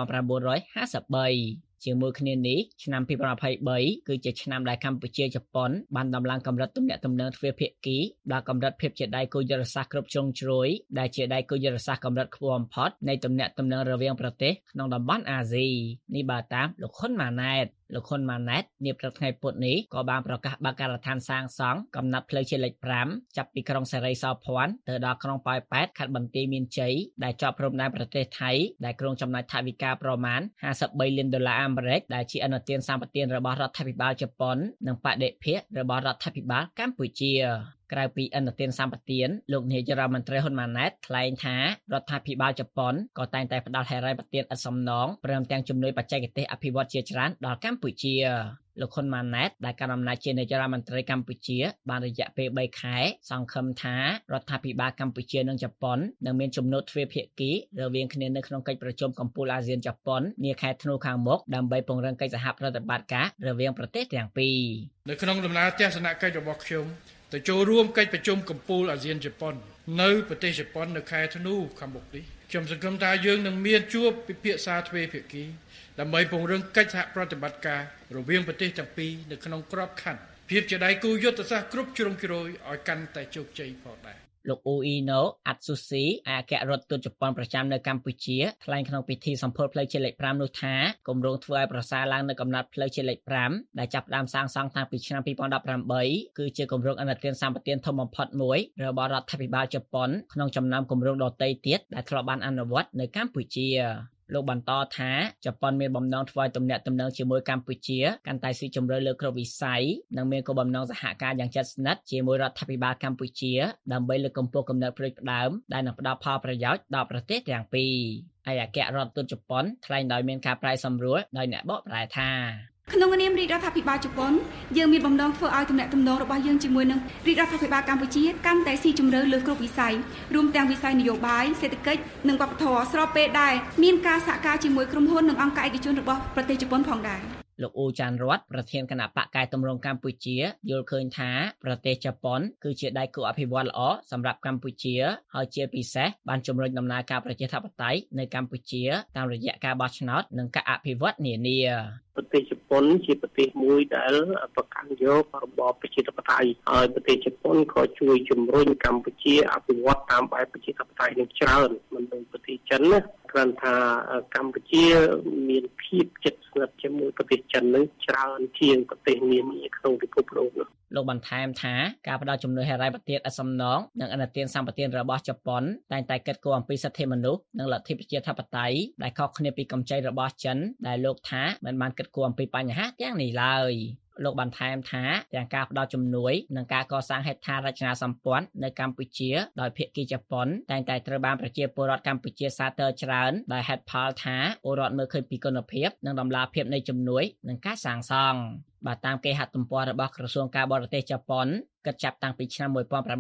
1953ជាមួយគ្នានេះឆ្នាំ2023គឺជាឆ្នាំដែលកម្ពុជាជប៉ុនបានដំឡើងកម្រិតទំនាក់ទំនងទ្វេភាគីដល់កម្រិតភាពជាដៃគូយុទ្ធសាស្ត្រគ្រប់ជ្រុងជ្រោយដែលជាដៃគូយុទ្ធសាស្ត្រកម្រិតខ្ពស់បំផុតនៃទំនាក់ទំនងរវាងប្រទេសក្នុងតំបន់អាស៊ីនេះបើតាមលោកហ៊ុនម៉ាណែតនាព្រឹកថ្ងៃពុធនេះក៏បានប្រកាសបើកការដ្ឋានសាងសង់កំណត់ផ្លូវជាតិលេខ5ចាប់ពីក្រុងសេរីសោភ័ណ្ឌទៅដល់ក្រុងប៉ោយប៉ែតខេត្តបន្ទាយមានជ័យដែលជាប់ព្រំដែនប្រទេសថៃដែលក្រុងចំណាយថវិកាប្រមាណ$53 លានអាមេរិកដែលជាអនុទានសម្បទានរបស់រដ្ឋាភិបាលជប៉ុននិងបដិភាគរបស់រដ្ឋាភិបាលកម្ពុជាក្រៅពីអនុទានសម្បទានលោកនាយករដ្ឋមន្ត្រីហ៊ុនម៉ាណែតថ្លែងថារដ្ឋាភិបាលជប៉ុនក៏តែងតែផ្ដល់ហិរញ្ញប្បទានឥតសំណងព្រមទាំងជំនួយបច្ចេកទេសអភិវឌ្ឍជាច្រើនដល់កម្ពុជាលោកហ៊ុនម៉ាណែតដែលកាន់អំណាចជានាយករដ្ឋមន្ត្រីកម្ពុជាបានរយៈពេល3ខែសង្ឃឹមថារដ្ឋាភិបាលកម្ពុជានិងជប៉ុននឹងមានជំនួបទ្វេភាគីរវាងគ្នានៅក្នុងកិច្ចប្រជុំកំពូលអាស៊ានជប៉ុននាខែធ្នូខាងមុខដើម្បីពង្រឹងកិច្ចសហប្រតិបត្តិការរវាងប្រទេសទាំងពីរនៅក្នុងដំណើរទស្សនកិច្ចរបស់ខ្ញុំទៅចូលរួមកិច្ចប្រជុំកំពូលអាស៊ានជប៉ុននៅប្រទេសជប៉ុននៅខែធ្នូខាងមុខនេះខ្ញុំសង្ឃឹមថាយើងនឹងមានជួបពិភាក្សាទ្វេភាគីដើម្បីពង្រឹងកិច្ចសហប្រតិបត្តិការរវាងប្រទេសទាំងពីរនៅក្នុងក្របខ័ណ្ឌភាពជាដៃគូយុទ្ធសាស្ត្រគ្រប់ជ្រុងជ្រោយឲ្យកាន់តែជោគជ័យផងដែរលោកអ៊ូអ៊ីណូអាត់ស៊ូស៊ីអគ្គរដ្ឋទូតជប៉ុនប្រចាំនៅកម្ពុជាថ្លែងក្នុងពិធីសម្ពោធផ្លូវជាតិលេខ5នោះថាគម្រោងធ្វើឲ្យប្រសើរឡើងនៅកំណត់ផ្លូវជាតិលេខ5ដែលចាប់ផ្ដើមសាងសង់តាំងពីឆ្នាំ2018គឺជាគម្រោងអនុទានសម្បទានធំបំផុតមួយរបស់រដ្ឋាភិបាលជប៉ុនក្នុងចំណោមគម្រោងដទៃទៀតដែលធ្លាប់បានអនុវត្តនៅកម្ពុជាលោកបន្តថាជប៉ុនមានបំណងធ្វើឲ្យទំនាក់ទំនងជាមួយកម្ពុជាកាន់តែស៊ីជម្រៅលើគ្រប់វិស័យនិងមានគោលបំណងសហការយ៉ាងជិតស្និទ្ធជាមួយរដ្ឋាភិបាលកម្ពុជាដើម្បីលើកកម្ពស់គំនិតផ្ដួចផ្ដើមដែលនឹងផ្ដល់ផលប្រយោជន៍ដល់ប្រទេសទាំងពីរឯអគ្គរដ្ឋទូតជប៉ុនថ្លែងដោយមានការប្រែសម្រួលដោយអ្នកបកប្រែថាក្នុងនាមរាជរដ្ឋាភិបាលជប៉ុនយើងមានបំណងធ្វើឲ្យទំនាក់ទំនងរបស់យើងជាមួយនឹងរាជរដ្ឋាភិបាលកម្ពុជាកាន់តែស៊ីជម្រៅលើគ្រប់វិស័យរួមទាំងវិស័យនយោបាយសេដ្ឋកិច្ចនិងវប្បធម៌ស្របពេលដែរមានការសហការជាមួយក្រុមហ៊ុននិងអង្គការឯកជនរបស់ប្រទេសជប៉ុនផងដែរលោកអ៊ូចានរតប្រធានគណៈបកកែតម្រង់កម្ពុជាយល់ឃើញថាប្រទេសជប៉ុនគឺជាដៃគូអភិវឌ្ឍន៍ល្អសម្រាប់កម្ពុជាហើយជាពិសេសបានជំរុញដំណើរការប្រជាធិបតេយ្យនៅកម្ពុជាតាមរយៈការបោះឆ្នោតនិងការអភិវឌ្ឍន៍នានាប្រទេសជប៉ុនជាប្រទេសមួយដែលប្រកាន់យករបបប្រជាធិបតេយ្យហើយប្រទេសជប៉ុនក៏ជួយជំរុញកម្ពុជាអភិវឌ្ឍតាមបែបប្រជាធិបតេយ្យនឹងច្រើនមិនដូចប្រទេសចិនណាគ្រាន់ថាកម្ពុជាមានភាពជិតស្និទ្ធជាមួយប្រទេសចិននឹងច្រើនជាងប្រទេសនានាក្នុងពិភពលោកលោកបន្ថែមថាការផ្ដល់ជំនួយហិរញ្ញប្បទានឥតសំណងនិងអនុទានសម្បទានរបស់ជប៉ុនតែងតែគិតគូរអំពីសិទ្ធិមនុស្សនិងលទ្ធិប្រជាធិបតេយ្យដែលខុសគ្នាពីកម្ចីរបស់ចិនដែលលោកថាមិនបានគិតគូរអំពីបញ្ហាទាំងនេះឡើយលោកបន្ថែមថាទាំងការផ្ដល់ជំនួយនិងការកសាងហេដ្ឋារចនាសម្ព័ន្ធនៅកម្ពុជាដោយភាគីជប៉ុនតែងតែត្រូវបានប្រជាពលរដ្ឋកម្ពុជាសាទរច្រើនដោយហេតុផលថាពលរដ្ឋមើលឃើញពីគុណភាពនិងតម្លាភាពនៃជំនួយនិងការសាងសង់បាទតាមគេហទំព័ររបស់ក្រសួងការបរទេសជប៉ុនគិតចាប់តាំងពីឆ្នាំ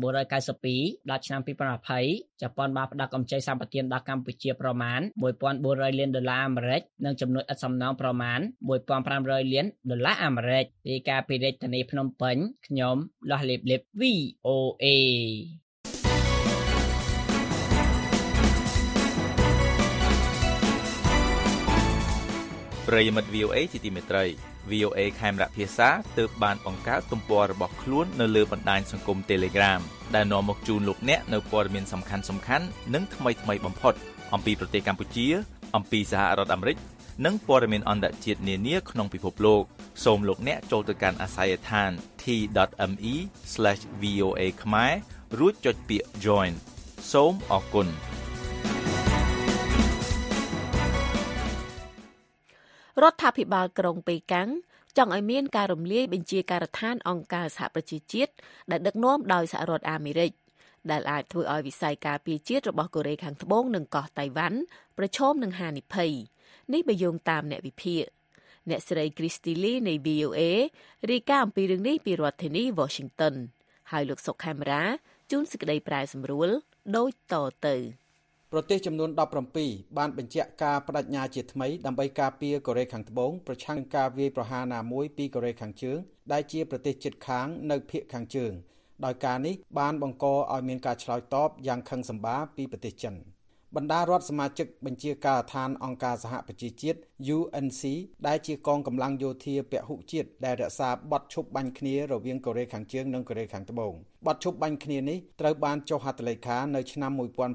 1992ដល់ឆ្នាំ2020ជប៉ុនបានផ្ដល់កម្ចីសម្បទានដល់កម្ពុជាប្រមាណ$1,400 លានអាមេរិកនិងចំនួនឥតសំណងប្រមាណ$1,500 លានអាមេរិករាយការណ៍ពីរាជធានីភ្នំពេញខ្ញុំលោះលីបលីប VOA ប្រិយមិត្ត VOA ជាទីមេត្រី VOA ខេមរៈភាសាទើបបានបង្កើតទំព័ររបស់ខ្លួននៅលើបណ្ដាញសង្គម Telegram ដែលនាំមកជូនលោកអ្នកនៅព័ត៌មានសំខាន់ៗនិងថ្មីៗបំផុតអំពីប្រទេសកម្ពុជាអំពីសហរដ្ឋអាមេរិកនិងព័ត៌មានអន្តរជាតិនានាក្នុងពិភពលោកសូមលោកអ្នកចូលទៅកាន់អាស័យដ្ឋាន t.me/voa ខ្មែររួចចុចពាក្យ Join សូមអរគុណរដ្ឋាភិបាលក្រុងប៉េកាំងចង់ឲ្យមានការរំលាយបញ្ជាការដ្ឋានអង្គការសហប្រជាជាតិដែលដឹកនាំដោយសហរដ្ឋអាមេរិកដែលអាចធ្វើឲ្យវិស័យការពារជាតិរបស់កូរ៉េខាងត្បូងនិងកោះតៃវ៉ាន់ប្រឈមនឹងហានិភ័យនេះបើយោងតាមអ្នកវិភាគអ្នកស្រី Christy Lee នៃ VOA រាយការណ៍អំពីរឿងនេះពីរដ្ឋធានី Washington ហើយលោកសុកខេមរាជួនសេចក្តីប្រែសម្រួលដូចតទៅប្រទេសចំនួន17បានបញ្ជាក់ការបដិញ្ញាជាថ្មីដើម្បីការពារកូរ៉េខាងត្បូងប្រឆាំងនឹងការវាយប្រហារណាមួយពីកូរ៉េខាងជើងដែលជាប្រទេសជិតខាងនៅភាគខាងជើងដោយការនេះបានបង្កឲ្យមានការឆ្លើយតបយ៉ាងខឹងសម្បារពីប្រទេសចិនបណ្ដារដ្ឋសមាជិកបញ្ជាការដ្ឋានអង្គការសហប្រជាជាតិ UNC ដែលជាកងកម្លាំងយោធាពហុជាតិដែលរក្សាបទឈប់បាញ់គ្នារវាងកូរ៉េខាងជើងនិងកូរ៉េខាងត្បូងបទឈប់បាញ់គ្នានេះត្រូវបានចុះហត្ថលេខានៅឆ្នាំ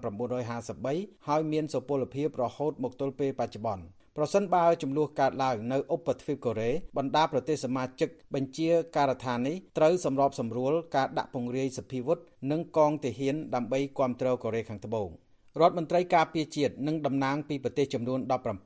1953ហើយមានសុពលភាពរហូតមកទល់ពេលបច្ចុប្បន្នប្រសិនបើចំនួនកើតឡើងនៅឧបទ្វីបកូរ៉េបណ្ដាប្រទេសសមាជិកបញ្ជាការដ្ឋាននេះត្រូវសម្របសម្រួលការដាក់ពង្រាយសភាវុធនិងកងទាហានដើម្បីគាំទ្រកូរ៉េខាងត្បូងរដ្ឋមន្ត្រីការពារជាតិនិងតំណាងពីប្រទេសចំនួន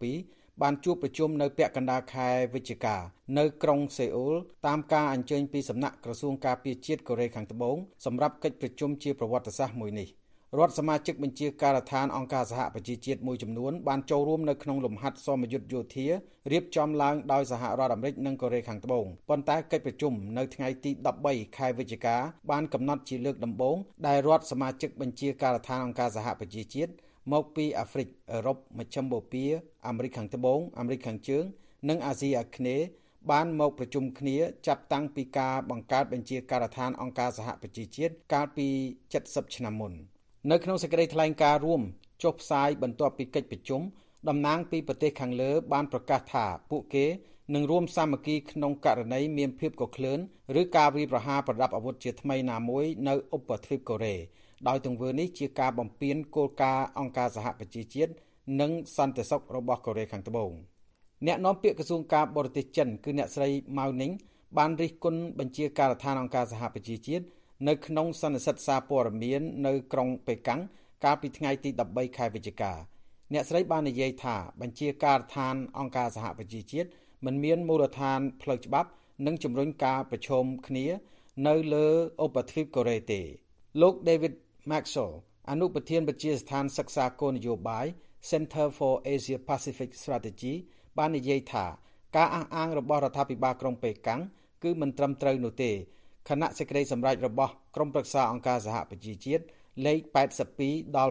17បានជួបប្រជុំនៅពាក់កណ្ដាលខែវិច្ឆិកានៅក្រុងសេអ៊ូលតាមការអញ្ជើញពីសំណាក់ក្រសួងការពារជាតិកូរ៉េខាងត្បូងសម្រាប់កិច្ចប្រជុំជាប្រវត្តិសាស្ត្រមួយនេះរដ្ឋសមាជិកបញ្ជាការដ្ឋានអង្គការសហប្រជាជាតិមួយចំនួនបានចូលរួមនៅក្នុងលំហាត់សមយុទ្ធយោធារៀបចំឡើងដោយសហរដ្ឋអាមេរិកនិងកូរ៉េខាងត្បូងប៉ុន្តែកិច្ចប្រជុំនៅថ្ងៃទី13ខែវិច្ឆិកាបានកំណត់ជាលើកដំបូងដែលរដ្ឋសមាជិកបញ្ជាការដ្ឋានអង្គការសហប្រជាជាតិមកពីអាហ្វ្រិកអឺរ៉ុបមជ្ឈិមបូព៌ាអាមេរិកខាងត្បូងអាមេរិកខាងជើងនិងអាស៊ីអាគ្នេយ៍បានមកប្រជុំគ្នាចាប់តាំងពីការបង្កើតបញ្ជាការដ្ឋានអង្គការសហប្រជាជាតិកាលពី70ឆ្នាំមុននៅក្នុងសេចក្តីថ្លែងការណ៍រួមចុះផ្សាយបន្ទាប់ពីកិច្ចប្រជុំតំណាងពីប្រទេសខាងលើបានប្រកាសថាពួកគេនឹងរួមសាមគ្គីក្នុងករណីមានភាពកក្លឿនឬការវាយប្រហារប្រដាប់អាវុធជាថ្មីណាមួយនៅឧបទ្វីបកូរ៉េដោយទង្វើនេះជាការបំពានគោលការណ៍អង្គការសហប្រជាជាតិនិងសន្តិសុខរបស់កូរ៉េខាងត្បូងអ្នកនាំពាក្យក្រសួងការបរទេសចិនគឺអ្នកស្រីម៉ៅនីងបានរិះគន់បញ្ជាការដ្ឋានអង្គការសហប្រជាជាតិនៅក្នុងសន្និសីទសារព័ត៌មាននៅក្រុងប៉េកាំងកាលពីថ្ងៃទី13ខែវិច្ឆិកាអ្នកស្រីបាននិយាយថាបញ្ជាការដ្ឋានអង្គការសហប្រជាជាតិមិនមានមូលដ្ឋានផ្លូវច្បាប់និងជំរុញការប្រឈមគ្នានៅលើឧបទ្វីបកូរ៉េទេលោក David Maxwell អនុប្រធានវិទ្យាស្ថានសិក្សាគោលនយោបាយ Center for Asia Pacific Strategy បាននិយាយថាការអះអាងរបស់រដ្ឋាភិបាលក្រុងប៉េកាំងគឺមិនត្រឹមត្រូវនោះទេខណៈសេចក្តីសម្រេចរបស់ក្រុមប្រឹក្សាអង្គការសហប្រជាជាតិលេខ82ដល់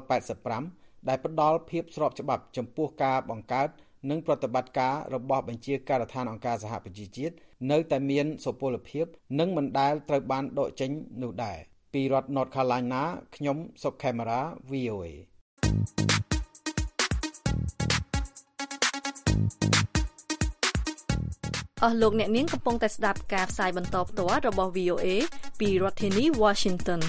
85ដែលផ្ដល់ភាពស្របច្បាប់ចំពោះការបង្កើតនិងប្រតិបត្តិការរបស់បញ្ជាការដ្ឋានអង្គការសហប្រជាជាតិនៅតែមានសុពលភាពនិងមិនដែលត្រូវបានដកចេញនោះដែរពីរដ្ឋ North Carolina ខ្ញុំសុកខេមរា VOA អស់លោកអ្នកនាងកំពុងតែស្ដាប់ការផ្សាយបន្តផ្ទាល់របស់ VOA ពីរដ្ឋធានី Washington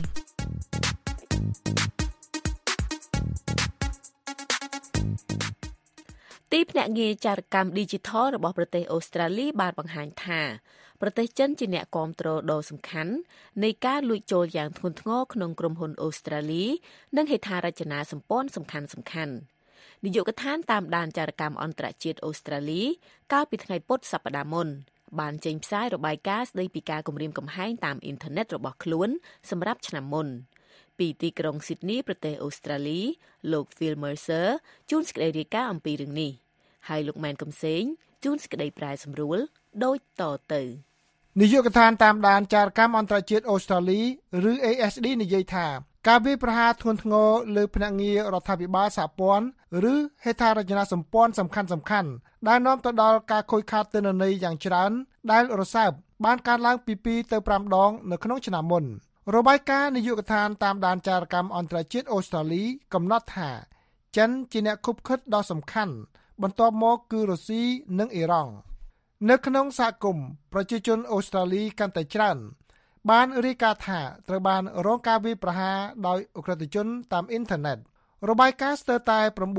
ទីភ្នាក់ងារចារកម្ម Digital របស់ប្រទេសអូស្ត្រាលីបានបង្ហាញថាប្រទេសចិនជាអ្នកគាំទ្រដ៏សំខាន់នៃការលួចចូលយ៉ាងធ្ងន់ធ្ងរក្នុងក្រុមហ៊ុនអូស្ត្រាលីនិងហេដ្ឋារចនាសម្ព័ន្ធសំខាន់ៗនាយកដ្ឋានតាមដានចារកម្មអន្តរជាតិអូស្ត្រាលីកាលពីថ្ងៃពុធសប្តាហ៍មុនបានចេញផ្សាយរបាយការណ៍ស្តីពីការគំរាមកំហែងតាមអ៊ីនធឺណិតរបស់ខ្លួនសម្រាប់ឆ្នាំមុនពីទីក្រុង Sydney ប្រទេសអូស្ត្រាលីលោក Phil Mercer ជួនសេចក្តីរាយការណ៍អំពីរឿងនេះហើយលោកម៉ែនកំសែងជួនសេចក្តីប្រែសម្រួលដូចតទៅនាយកដ្ឋានតាមដានចារកម្មអន្តរជាតិអូស្ត្រាលីឬ ASD និយាយថាការវាយប្រហារធ្ងន់ធ្ងរលើភ្នាក់ងាររដ្ឋាភិបាលសហព័ន្ធឬហេដ្ឋារចនាសម្ព័ន្ធសំខាន់ៗដែលនាំទៅដល់ការខូចខាតទិន្នន័យយ៉ាងច្រើនដែលរសើបបានកើនឡើងពី2ទៅ5ដងនៅក្នុងឆ្នាំមុនរបាយការណ៍នាយកដ្ឋានតាមដានចារកម្មអន្តរជាតិអូស្ត្រាលីកំណត់ថាចិនជាអ្នកខុបខិតដ៏សំខាន់បន្ទាប់មកគឺរុស្ស៊ីនិងអ៊ីរ៉ង់នៅក្នុងសហគមន៍ប្រជាជនអូស្ត្រាលីកាន់តែច្រើនបានរាយការណ៍ថាត្រូវបានរងការវាយប្រហារដោយអ ுக ្រិតជនតាមអ៊ីនធឺណិតរបាយការណ៍ស្ទើរតែ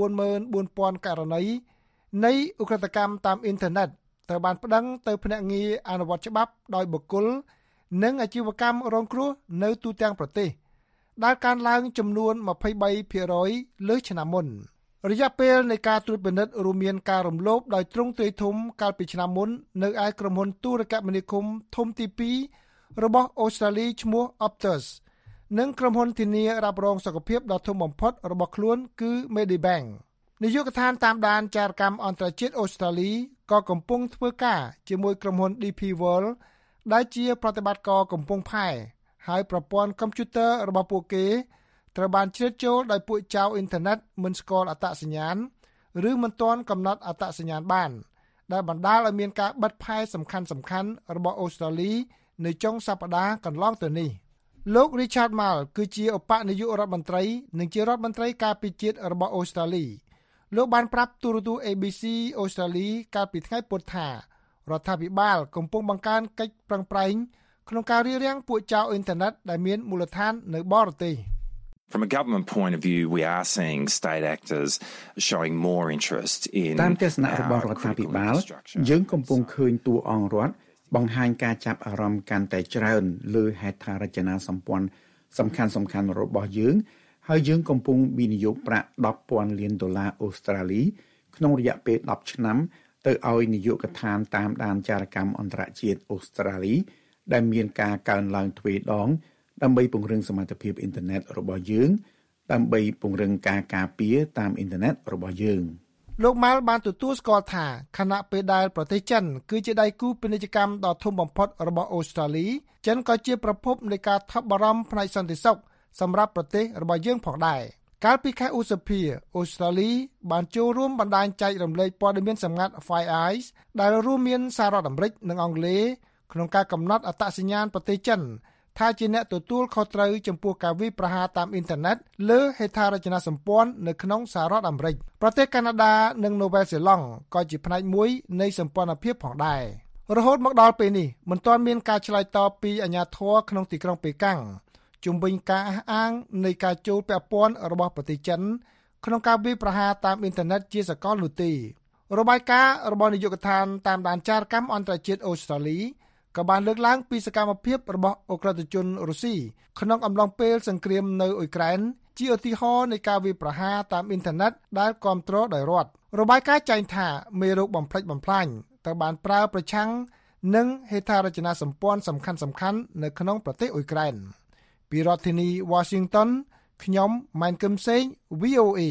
94,000 ករណីនៃឧក្រិដ្ឋកម្មតាមអ៊ីនធឺណិតត្រូវបានប្តឹងទៅភ្នាក់ងារអនុវត្តច្បាប់ដោយបុគ្គលនិងអាជីវកម្មរងគ្រោះនៅទូទាំងប្រទេសដែលកើនឡើងចំនួន 23% លើសឆ្នាំមុនរយៈពេលនៃការត្រួតពិនិត្យរួមមានការរំលោភដោយទ្រង់ទ្រាយធំកាលពីឆ្នាំមុននៅឯក្រុមហ៊ុនទូរគមនាគមន៍ធំទី2របស់អូស្ត្រាលីឈ្មោះ Optus និងក្រុមហ៊ុនធានារ៉ាប់រងសុខភាពដ៏ធំបំផុតរបស់ខ្លួនគឺ Medibank នាយកដ្ឋានតាមដានចារកម្មអន្តរជាតិអូស្ត្រាលីក៏កំពុងធ្វើការជាមួយក្រុមហ៊ុន DP World ដែលជាប្រតិបត្តិការកំពុងផែហើយប្រព័ន្ធកុំព្យូទ័ររបស់ពួកគេត្រូវបានជ្រៀតចូលដោយពួកចៅអ៊ីនធឺណិតមិនស្គាល់អត្តសញ្ញាណឬមិនទាន់កំណត់អត្តសញ្ញាណបានដែលបណ្ដាលឲ្យមានការបិទផែសំខាន់ៗរបស់អូស្ត្រាលីនៅចុងសប្តាហ៍កន្លងទៅនេះលោក Richard Marles គឺជាឧបនាយករដ្ឋមន្ត្រីនិងជារដ្ឋមន្ត្រីការពារជាតិរបស់អូស្ត្រាលីលោកបានប្រាប់ទូរទស្សន៍ ABC អូស្ត្រាលីកាលពីថ្ងៃពុធថារដ្ឋាភិបាលកំពុងបង្កើនកិច្ចប្រឹងប្រែងក្នុងការរារាំងពួកចៅអ៊ីនធឺណិតដែលមានមូលដ្ឋាននៅបរទេស From a government point of view, we are seeing state actors showing more interest in តាមទស្សនៈរបស់រដ្ឋាភិបាលយើងកំពុងឃើញតួអង្គរដ្ឋបង្ហាញការចាប់អារម្មណ៍កាន់តែច្រើនលើហេដ្ឋារចនាសម្ព័ន្ធសំខាន់ៗរបស់យើងហើយយើងកំពុងវិនិយោគប្រាក់ $10,000 លានអូស្ត្រាលីក្នុងរយៈពេល10ឆ្នាំទៅឲ្យនាយកដ្ឋានតាមដានចារកម្មអន្តរជាតិអូស្ត្រាលីដែលមានការកើនឡើងទ្វេដងដើម្បីពង្រឹងសមត្ថភាពអ៊ីនធឺណិតរបស់យើងដើម្បីពង្រឹងការការពារតាមអ៊ីនធឺណិតរបស់យើងលោកម៉ាល់បានទទួលស្គាល់ថាខណៈពេលដែលប្រទេសចិនគឺជាដៃគូពាណិជ្ជកម្មដ៏ធំបំផុតរបស់អូស្ត្រាលីចិនក៏ជាប្រភពនៃការថប់បារម្ភផ្នែកសន្តិសុខសម្រាប់ប្រទេសរបស់យើងផងដែរកាលពីខែឧសភាអូស្ត្រាលីបានចូលរួមបណ្ដាញចែករំលែកព័ត៌មានសម្ងាត់ Five Eyes ដែលរួមមានសហរដ្ឋអាមេរិកនិងអង់គ្លេសក្នុងការកំណត់អត្តសញ្ញាណប្រទេសចិនថាជាអ្នកទទួលខុសត្រូវចំពោះការវាយប្រហារតាមអ៊ីនធឺណិតលើហេដ្ឋារចនាសម្ព័ន្ធនៅក្នុងសហរដ្ឋអាមេរិកប្រទេសកាណាដានិងនូវែលសេឡង់ក៏ជាផ្នែកមួយនៃសម្ព័ន្ធភាពផងដែររហូតមកដល់ពេលនេះមិនទាន់មានការឆ្លើយតបពីអាជ្ញាធរក្នុងទីក្រុងប៉េកាំងជុំវិញការអះអាងនៃការចូលពាក់ព័ន្ធរបស់ប្រទេសចិនក្នុងការវាយប្រហារតាមអ៊ីនធឺណិតជាសកលនោះទេរបាយការណ៍របស់នាយកដ្ឋានតាមដានចារកម្មអន្តរជាតិអូស្ត្រាលីក៏បានលើកឡើងពីសកម្មភាពរបស់អ ுக ្រិតជនរុស្ស៊ីក្នុងអំឡុងពេលសង្គ្រាមនៅអ៊ុយក្រែនជាឧទាហរណ៍នៃការវាយប្រហារតាមអ៊ីនធឺណិតដែលគាំទ្រដោយរដ្ឋរបាយការណ៍ចែងថាមេរោគបំផ្លិចបំផ្លាញត្រូវបានប្រើប្រឆាំងនឹងហេដ្ឋារចនាសម្ព័ន្ធសំខាន់ៗនៅក្នុងប្រទេសអ៊ុយក្រែនពីរដ្ឋធានី Washington ខ្ញុំម៉ែនគឹមសេង VOA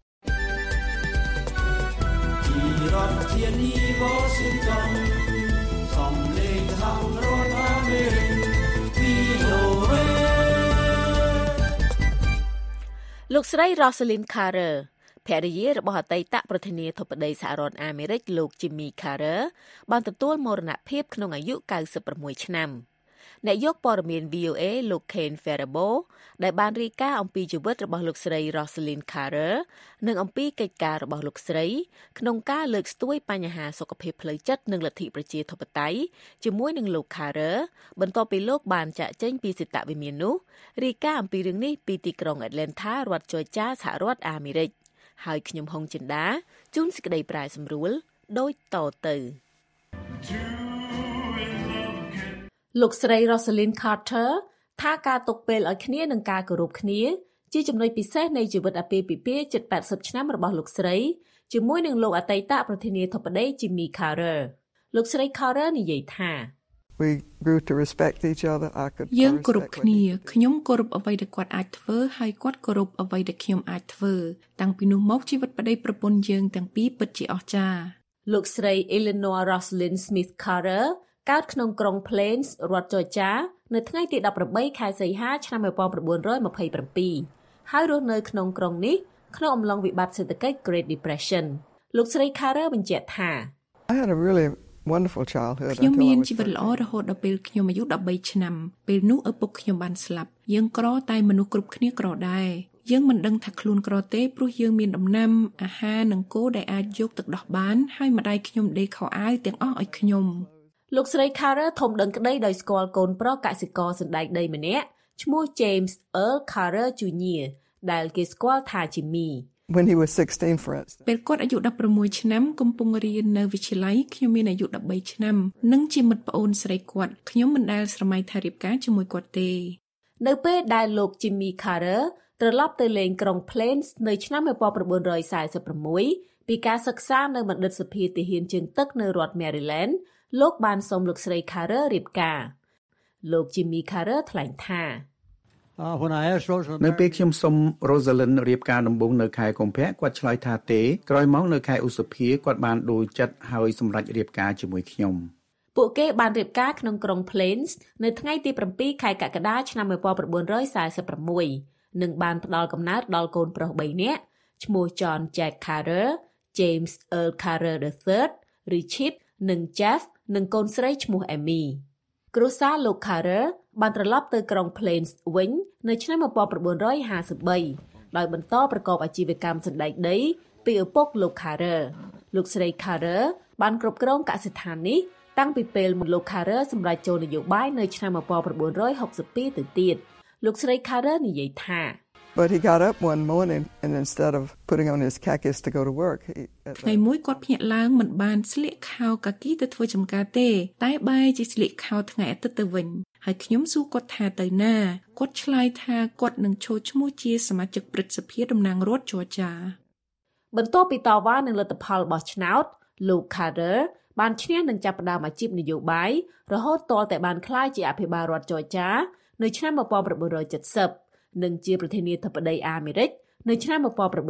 ពីរដ្ឋធានី Washingtonសំឡេងក្នុងរដ្ឋអាមេរិក VOA លោកស្រី Rosalynn Carter ភរិយារបស់អតីតប្រធានាធិបតីសហរដ្ឋអាមេរិកលោក Jimmy Carter បានទទួលមរណភាពក្នុងអាយុ96ឆ្នាំអ្នកយកព័ត៌មាន VOA លោក Ken Ferrabo ដែលបានរាយការណ៍អំពីជីវិតរបស់លោកស្រី Rosalynn Carter និងអំពីកិច្ចការរបស់លោកស្រីក្នុងការលើកស្ទួយបញ្ហាសុខភាពផ្លូវចិត្តនិងលទ្ធិប្រជាធិបតេយ្យជាមួយនឹងលោក Carter បន្ទាប់ពីលោកបានចាកចេញពីសេតវិមាននោះរាយការណ៍អំពីរឿងនេះពីទីក្រុង Atlanta រដ្ឋ Georgia សហរដ្ឋអាមេរិកហើយខ្ញុំហុងចិន្តាជូនសេចក្តីប្រាយសម្រួលដូចតទៅលោកស្រី Rosalynn Carter ថាការទុកពេលឲ្យគ្នានិងការគោរពគ្នាជាចំណុចពិសេសនៃជីវិតអាពាហ៍ពិពាហ៍ជិត80ឆ្នាំរបស់លោកស្រីជាមួយនឹងលោកអតីតប្រធានាធិបតី Jimmy Carter លោកស្រី Carter និយាយថាយើងគោរពគ្នាខ្ញុំគោរពអ្វីដែលគាត់អាចធ្វើហើយគាត់គោរពអ្វីដែលខ្ញុំអាចធ្វើតាំងពីនោះមកជីវិតប្តីប្រពន្ធយើងទាំងពីរពិតជាអស្ចារ្យលោកស្រី Eleanor Roslyn Smith Carter កើតក្នុងក្រុង Plains រដ្ឋ Georgia នៅថ្ងៃទី18ខែសីហាឆ្នាំ1927ហើយរស់នៅក្នុងក្រុងនេះក្នុងអំឡុងវិបត្តិសេដ្ឋកិច្ច Great Depression លោកស្រី Carter បញ្ជាក់ថាខ្ញុំមានជីវិតល្អរហូតដល់ពេលខ្ញុំអាយុ13ឆ្នាំពេលនោះឪពុកខ្ញុំបានស្លាប់យើងក្រតែមនុស្សគ្រប់គ្នាក្រដែរយើងមិនដឹងថាខ្លួនក្រទេព្រោះយើងមានដំណាំអាហារនិងគោដែលអាចយកទឹកដោះបានហើយម្ដាយខ្ញុំដេកខោអាវទាំងអស់ឲ្យខ្ញុំលោកស្រី Carter ធំដឹងក្តីដោយស្គាល់កូនប្រុសកសិករសណ្ដែកដីម្នាក់ឈ្មោះ James Earl Carter Jr. ដែលគេស្គាល់ថា Jimmy When he was 16 for instance ពេលគាត់អាយុ16ឆ្នាំកំពុងរៀននៅវិទ្យាល័យខ្ញុំមានអាយុ13ឆ្នាំនិងជាមិត្តប្អូនស្រីគាត់ខ្ញុំមិនដែលស្រមៃថារៀបការជាមួយគាត់ទេនៅពេលដែលលោក Jimmy Carter ត្រឡប់ទៅលេងក្រុង Plains នៅឆ្នាំ1946ពីការសិក្សានៅបណ្ឌិតសភាទាហានជើងទឹកនៅរដ្ឋ Maryland លោកបានសុំលោកស្រី Carter រៀបការលោក Jimmy Carter ថ្លែងថានៅពេលខ្ញុំសុំ Rosalind រៀបការដំបូងនៅខែកុម្ភៈគាត់ឆ្លើយថាទេក្រោយមកនៅខែឧសភាគាត់បានដូរចិត្តហើយសម្រេចរៀបការជាមួយខ្ញុំពួកគេបានរៀបការក្នុងក្រុង Plains នៅថ្ងៃទី7ខែកក្កដាឆ្នាំ1946និងបានផ្ដល់កំណើតដល់កូនប្រុស3នាក់ឈ្មោះ John Jack Carter, James Earl Carter III ឬ Chip និង Jeff និងកូនស្រីឈ្មោះ Amy គ្រួសារលោក Carter បានត្រឡប់ទៅក្រុង Plains វិញនៅឆ្នាំ1953ដោយបន្តប្រកបអាជីវកម្មសណ្ដែកដីពីឪពុកលោក Carter លោកស្រី Carter បានគ្រប់គ្រងកសិដ្ឋាននេះតាំងពីពេលមុនលោក Carter សម្រេចចូលនយោបាយនៅឆ្នាំ1962ទៅទៀតលោកស្រី Carter និយាយថា But he got up one morning and instead of putting on his khakis to go to work ថ្ងៃមួយគាត់ភ្ញាក់ឡើងមិនបានស្លៀកខោកាគីទៅធ្វើចំការទេតែបែរជាស្លៀកខោថ្ងៃអាទិត្យទៅវិញហើយខ្ញុំសួរគាត់ថាទៅណាគាត់ឆ្លើយថាគាត់នឹងចូលឈ្មោះជាសមាជិកព្រឹទ្ធសភាតំណាងរដ្ឋ Georgia បន្ទាប់ពីតវ៉ានឹងលទ្ធផលបោះឆ្នោតលោក Carter បានឈ្នះនិងចាប់ផ្ដើមអាជីពនយោបាយរហូតទាល់តែបានក្លាយជាអភិបាលរដ្ឋ Georgia នៅឆ្នាំ1970និងជាប្រធានាធិបតីអាមេរិកនៅឆ្នាំ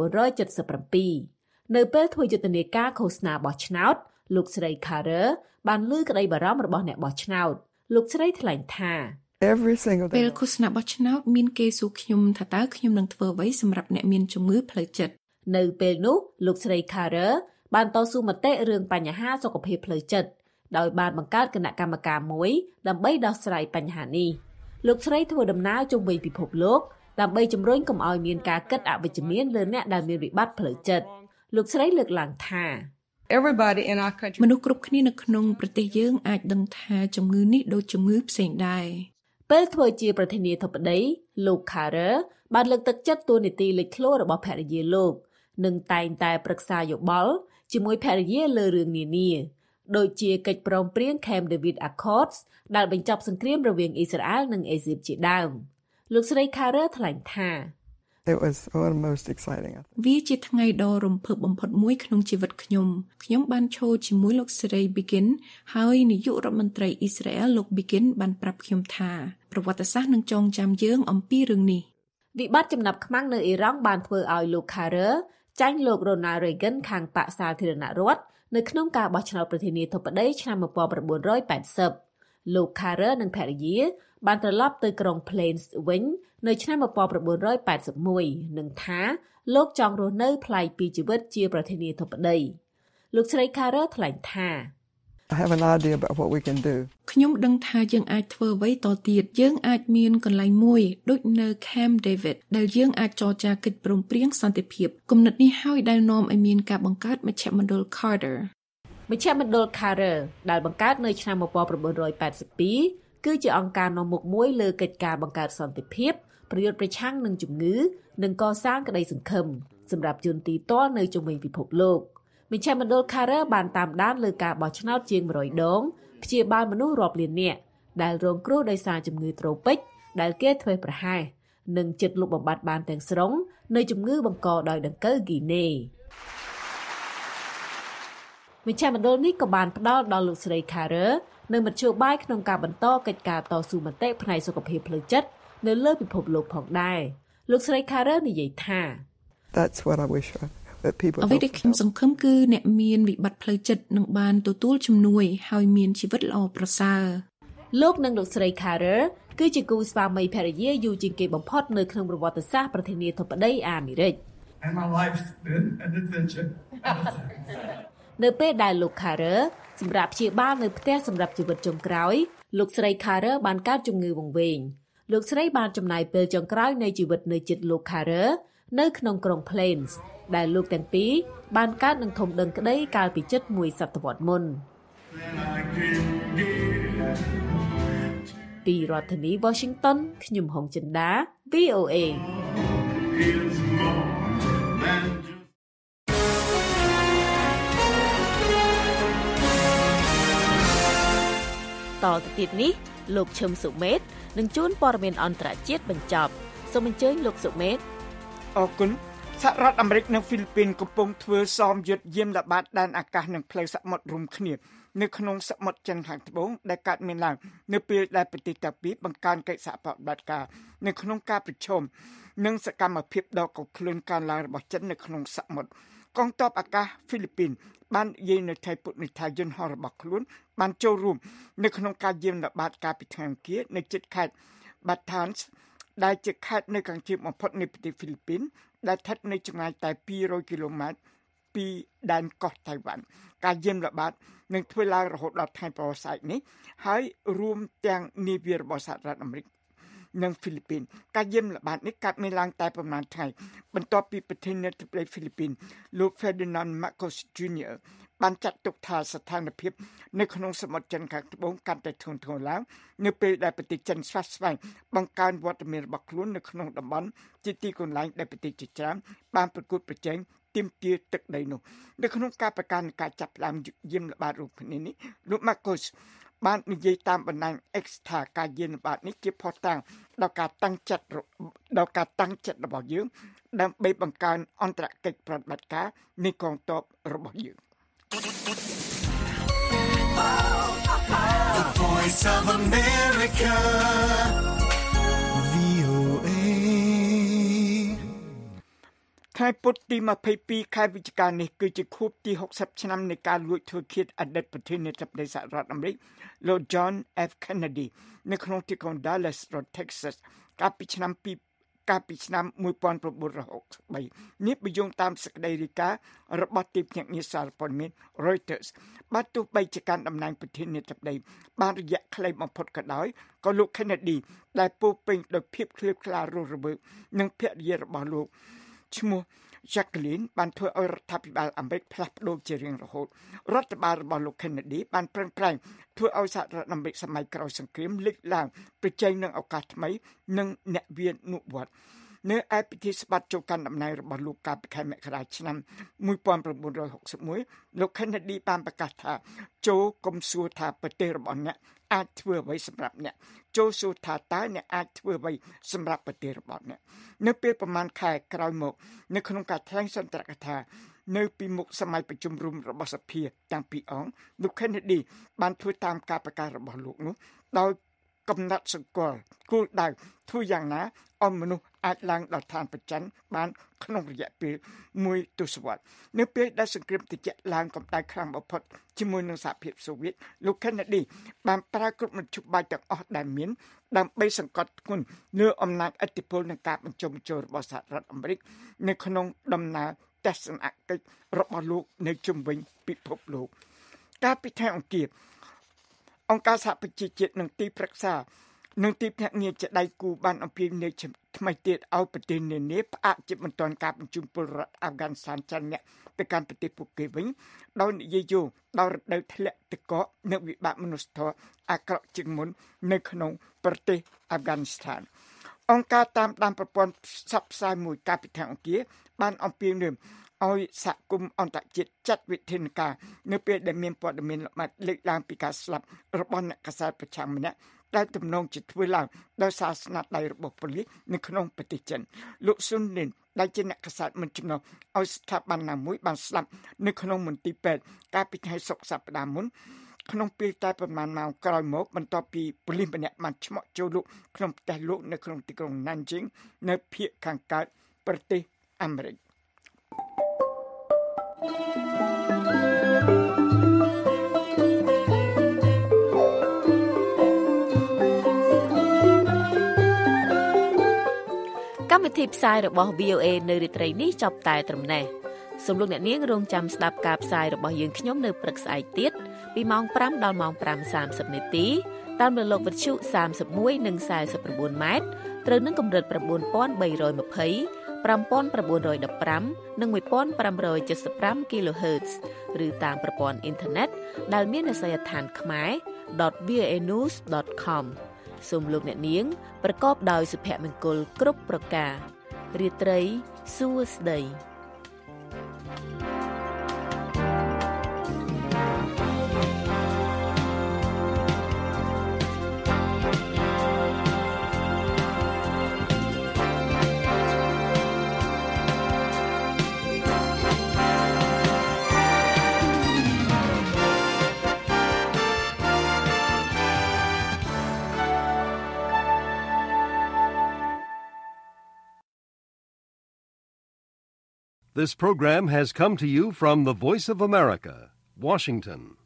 1977នៅពេលធ្វើយុទ្ធនាការឃោសនាបោះឆ្នោតលោកស្រី Carter បានលើកក្តីបារម្ភរបស់អ្នកបោះឆ្នោតលោកស្រីថ្លែងថាពេលឃោសនាបោះឆ្នោតមានគេសួរខ្ញុំថាតើខ្ញុំនឹងធ្វើអ្វីសម្រាប់អ្នកមានជំងឺផ្លូវចិត្តនៅពេលនោះលោកស្រី Carter បានតស៊ូមតិរឿងបញ្ហាសុខភាពផ្លូវចិត្តដោយបានបង្កើតគណៈកម្មការមួយដើម្បីដោះស្រាយបញ្ហានេះលោកស្រីធ្វើដំណើរជុំវិញពិភពលោកដើម្បីជំរុញកុំឲ្យមានការគិតអវិជ្ជមានលើអ្នកដែលមានវិបត្តិផ្លូវចិត្តលោកស្រីលើកឡើងថាមនុស្សគ្រប់គ្នានៅក្នុងប្រទេសយើងអាចដឹងថាជំងឺនេះដូចជំងឺផ្សេងដែរពេលធ្វើជាប្រធានាធិបតីលោក Carter បានលើកទឹកចិត្តតួនាទីលេចធ្លោរបស់ភរិយាលោកនិងតែងតែប្រឹក្សាយោបល់ជាមួយភរិយាលើរឿងនានាដូចជាកិច្ចព្រមព្រៀង Camp David Accords ដែលបញ្ចប់សង្គ្រាមរវាងអ៊ីស្រាអែលនិងអេស៊ីបជាដើមលោកស្រី Carter ថ្លែងថា It was one of the most exciting. វាជាថ្ងៃដ៏រំភើបបំផុតមួយក្នុងជីវិតខ្ញុំបានឈរជាមួយលោកស្រី Begin ហើយនាយករដ្ឋមន្ត្រីអ៊ីស្រាអែលលោក Begin បានប្រាប់ខ្ញុំថាប្រវត្តិសាស្ត្រនឹងចងចាំយើងអំពីរឿងនេះវិបត្តិចំណាប់ខ្មាំងនៅអ៊ីរ៉ង់បានធ្វើឲ្យលោក Carter ចាញ់លោក Ronald Reagan ខាងបកសាធារណរដ្ឋនៅក្នុងការបោះឆ្នោតប្រធានាធិបតីឆ្នាំ1980លោក Carter និងភរិយាបានត្រឡប់ទៅក្រុង Plains វិញនៅឆ្នាំ1981និងថាលោកចង់រស់នៅប្លែកពីជីវិតជាប្រធានាធិបតីលោកស្រី Carter ថ្លែងថា I have an idea about what we can do ខ្ញុំដឹងថាយើងអាចធ្វើអ្វីតទៀតយើងអាចមានកន្លែងមួយដូចនៅ Camp David ដែលយើងអាចចរចាកិច្ចព្រមព្រៀងសន្តិភាពគំនិតនេះហើយដែលនាំឲ្យមានការបង្កើតមជ្ឈមណ្ឌល Carter មជ្ឈមណ្ឌល Carter ដែលបង្កើតនៅឆ្នាំ1982គឺជាអង្គការនាំមុខមួយលើកិច្ចការបង្កើតសន្តិភាពប្រយុទ្ធប្រឆាំងនឹងជំងឺនិងកសាងក្តីសង្ឃឹមសម្រាប់ជនទីទាល់នៅជុំវិញពិភពលោកមជ្ឈមណ្ឌល Carter បានតាមដានលើការបោះឆ្នោតជាង100ដងព្យាបាលមនុស្សរាប់លាននាក់ដែលរងគ្រោះដោយសារជំងឺត្រូពិកដែលគេធ្វេសប្រហែសនិងជិតលុបបំបាត់បានទាំងស្រុងនៃជំងឺបង្កដោយដង្កូវហ្គីណេមជ្ឈមណ្ឌលនេះក៏បានផ្ដល់ដល់លោកស្រី Carter នៅមធ្យោបាយក្នុងការបន្តកិច្ចការតស៊ូមតិផ្នែកសុខភាពផ្លូវចិត្តនៅលើពិភពលោកផងដែរលោកស្រី Carter និយាយថា That's what I wish that people អ្វីដែលខ្ញុំសង្ឃឹមគឺអ្នកមានវិបត្តិផ្លូវចិត្តនឹងបានទទួលជំនួយហើយមានជីវិតល្អប្រសើរលោកនិងលោកស្រី Carter គឺជាគូស្វាមីភរិយាយូរជាងគេបំផុតនៅក្នុងប្រវត្តិសាស្ត្រប្រធានាធិបតីអាមេរិក And my life's been an adventure. នៅពេលដែលលោក Carter សម្រាប់ព្យាបាលនៅផ្ទះសម្រាប់ជីវិតចុងក្រោយលោកស្រី Carter បានកើតជំងឺវង្វេងលោកស្រីបានចំណាយពេលចុងក្រោយនៃជីវិតនៅជិតលោក Carrer នៅក្នុងក្រុង Plains ដែលលោកទាំងពីរបានកើតនឹងធំដឹងក្តីកាលពីជិត1សតវត្សរ៍មុនពីរដ្ឋធានី Washington ខ្ញុំហុងចិន្តា VOA តទៅទៀតនេះលោកឈឹមសុមេតនឹងជួនព័ត៌មានអន្តរជាតិបញ្ចប់សូមអញ្ជើញលោកសុមេតអរគុណសហរដ្ឋអាមេរិកនិងហ្វីលីពីនកំពុងធ្វើសមយុទ្ធយាមល្បាតដែនអាកាសនិងផ្លូវសមុទ្ររួមគ្នានៅក្នុងសមុទ្រចិនខាងត្បូងដែលកើតមានឡើងនៅពេលដែលប្រទេសទាំងពីរបង្កើនកិច្ចសហប្រតិបត្តិការនៅក្នុងការប្រជុំនិងសកម្មភាពដ៏កក្លឿនកើនឡើងរបស់ចិននៅក្នុងសមុទ្រកងទ័ពអាកាសហ្វីលីពីនបាននិយាយនៅថៃពុតនិថាយន្តហោះរបស់ខ្លួនបានចូលរួមនៅក្នុងការយាមល្បាតការពីថ្ងៃអង្គារនៅជិតខេត្ត Bataan ដែលជាខេត្តនៅខាងជើងបំផុតនៃប្រទេសហ្វីលីពីនដែលស្ថិតនៅចម្ងាយតែ200គីឡូម៉ែត្រពីដែនកោះតៃវ៉ាន់ការយាមល្បាតនឹងធ្វើឡើងរហូតដល់ថ្ងៃប្រហែលនេះហើយរួមទាំងនាវារបស់សហរដ្ឋអាមេរិកនិងហ្វីលីពីនការយាមល្បាតនេះកើតមានឡើងតែប្រមាណថ្ងៃបន្ទាប់ពីប្រធានាធិបតីហ្វីលីពីនលោក Ferdinand Marcos Jr. បានចាត់ទុកថាស្ថានភាពនៅក្នុងសមុទ្រចិនខាងត្បូងកាន់តែធ្ងន់ធ្ងរឡើងនៅពេលដែលប្រទេសចិនស្វាស្វែងបង្កើនវត្តមានរបស់ខ្លួននៅក្នុងតំបន់ជាទីកន្លែងដែលប្រទេសជាច្រើនបានប្រកួតប្រជែងទាមទារទឹកដីនោះនៅក្នុងការប្រកាសនៃការចាប់ផ្ដើមយាមល្បាតរូបនេះលោក Marcos បាននិយាយតាមបណ្ដាញ X ថាការយាមល្បាតនេះជាផុសតាំងដល់ការតាំងចិត្តរបស់យើងដើម្បីបង្កើនអន្តរកិច្ចប្រតិបត្តិការនៃកងទ័ពរបស់យើង The Voice of America VOA ខែពុធទី22ខែវិច្ឆិកានេះគឺជាខួបទី60ឆ្នាំនៃការលួចធ្វើឃាតអតីតប្រធានាធិបតីសហរដ្ឋអាមេរិកលោក John F Kennedy នៅក្នុងទីក្រុង Dallas រដ្ឋ Texas កាលពីឆ្នាំ1963នេះបញ្យងតាមសេចក្តីរាយការណ៍របស់ទីភ្នាក់ងារសារព័ត៌មាន Reuters បាទទោះបីជាការតំណែងប្រធានាធិបតីបានរយៈខ្លីបំផុតក៏ដោយក៏លោក Kennedy ដែលពោរពេញដោយភាពឃ្លាវខ្លារស់រវើកនិងភរិយារបស់លោកឈ្មោះ Jacqueline បានធ្វើឲ្យរដ្ឋាភិបាលអាមេរិកផ្លាស់ប្ដូរជារៀងរហូតរដ្ឋបាលរបស់លោក Kennedy បានប្រឹងប្រែងធ្វើឲ្យសហរដ្ឋអាមេរិកសម័យក្រោយសង្គ្រាមលេចឡើងប្រជែងនឹងឱកាសថ្មីនិងអ្នកវានុវត្តន៍នៅឯពិធីស្បត្តិចូលកាន់តំណែងរបស់លោកកាលពីខែមករាឆ្នាំ1961លោក Kennedy បានប្រកាសថាចូលកុំសួរថាប្រទេសរបស់អ្នកអាចធ្វើអ្វីសម្រាប់អ្នកចូលសួរថាតើអ្នកអាចធ្វើអ្វីសម្រាប់ប្រទេសរបស់អ្នកនៅពេលប្រមាណខែក្រោយមកនៅក្នុងការថ្លែងសន្ទរកថានៅពីមុខសម័យប្រជុំរួមរបស់សភាទាំងពីរអង្គលោក Kennedy បានធ្វើតាមការប្រកាសរបស់លោកនោះដោយកំណត់សង្កល់គោលដៅធ្វើយ៉ាងណាឲ្យមនុស្សអាចឡើងដល់ឋានប្រច័ណ្ឌបានក្នុងរយៈពេល1ទសវត្សរ៍នៅពេលដែលសង្គ្រាមត្រជាក់ឡើងកម្ដៅខ្លាំងបំផុតជាមួយនឹងសហភាពសូវៀតលោក Kennedy បានប្រើគ្រប់មធ្យោបាយទាំងអស់ដែលមានដើម្បីសង្កត់ធ្ងន់លើអំណាចឥទ្ធិពលនិងការបញ្ចុះបញ្ចូលរបស់សហរដ្ឋអាមេរិកនៅក្នុងដំណើរទស្សនកិច្ចរបស់លោកនៅជុំវិញពិភពលោកកាលពីថ្ងៃអង្គារអង្គការសហប្រជាជាតិនិងទីប្រឹក្សានិងទីភ្នាក់ងារជាដៃគូបានអំពាវនាវថ្មីទៀតឲ្យប្រទេសនានាផ្អាកជាបន្ទាន់ការបញ្ជូនពលរដ្ឋអាហ្វហ្គានីស្ថានចាញ់អ្នកទៅកាន់ប្រទេសពួកគេវិញដោយនិយាយយោងដល់រដូវធ្លាក់ទឹកកកនិងវិបត្តិមនុស្សធម៌អាក្រក់ជាងមុននៅក្នុងប្រទេសអាហ្វហ្គានីស្ថានអង្គការតាមដានប្រព័ន្ធផ្សព្វផ្សាយមួយកាលពីថ្ងៃអង្គារបានអំពាវនាវឲ្យសហគមន៍អន្តរជាតិចាត់វិធានការនៅពេលដែលមានព័ត៌មានល្បិចលេចឡើងពីការស្លាប់របស់អ្នកកាសែតប្រឆាំងម្នាក់ដែលទំនងជាធ្វើឡើងដោយសារស្នាដៃរបស់ប៉ូលីសនៅក្នុងប្រទេសចិនលោកស៊ុនលិនដែលជាអ្នកកាសែតមិនចំណុះឲ្យស្ថាប័នណាមួយបានស្លាប់នៅក្នុងមន្ទីរពេទ្យកាលពីថ្ងៃសុក្រសប្តាហ៍មុនក្នុងពេលតែប្រមាណម៉ោងក្រោយមកបន្ទាប់ពីប៉ូលីសម្នាក់បានឆ្មក់ចូលលោកក្នុងផ្ទះលោកនៅក្នុងទីក្រុង Nanjing នៅភាគខាងកើតប្រទេសអាមេរិកកម្មវិធីផ្សាយរបស់ VOA នៅរាត្រីនេះចប់តែត្រឹមនេះសូមលោកអ្នកនាងរងចាំស្ដាប់ការផ្សាយរបស់យើងខ្ញុំនៅព្រឹកស្អែកទៀតពីម៉ោង5ដល់ម៉ោង5:30នាទីតាមរលកវិទ្យុ31និង49ម៉ែត្រត្រូវនឹងកម្រិត9320 5915 និង1575 kHz ឬតាមប្រព័ន្ធអ៊ីនធឺណិតដែលមានអាសយដ្ឋានខ្មែរ.voanews.com សូមលោកអ្នកនាងប្រកបដោយសុភមង្គលគ្រប់ប្រការរាត្រីសួស្តី This program has come to you from the Voice of America, Washington.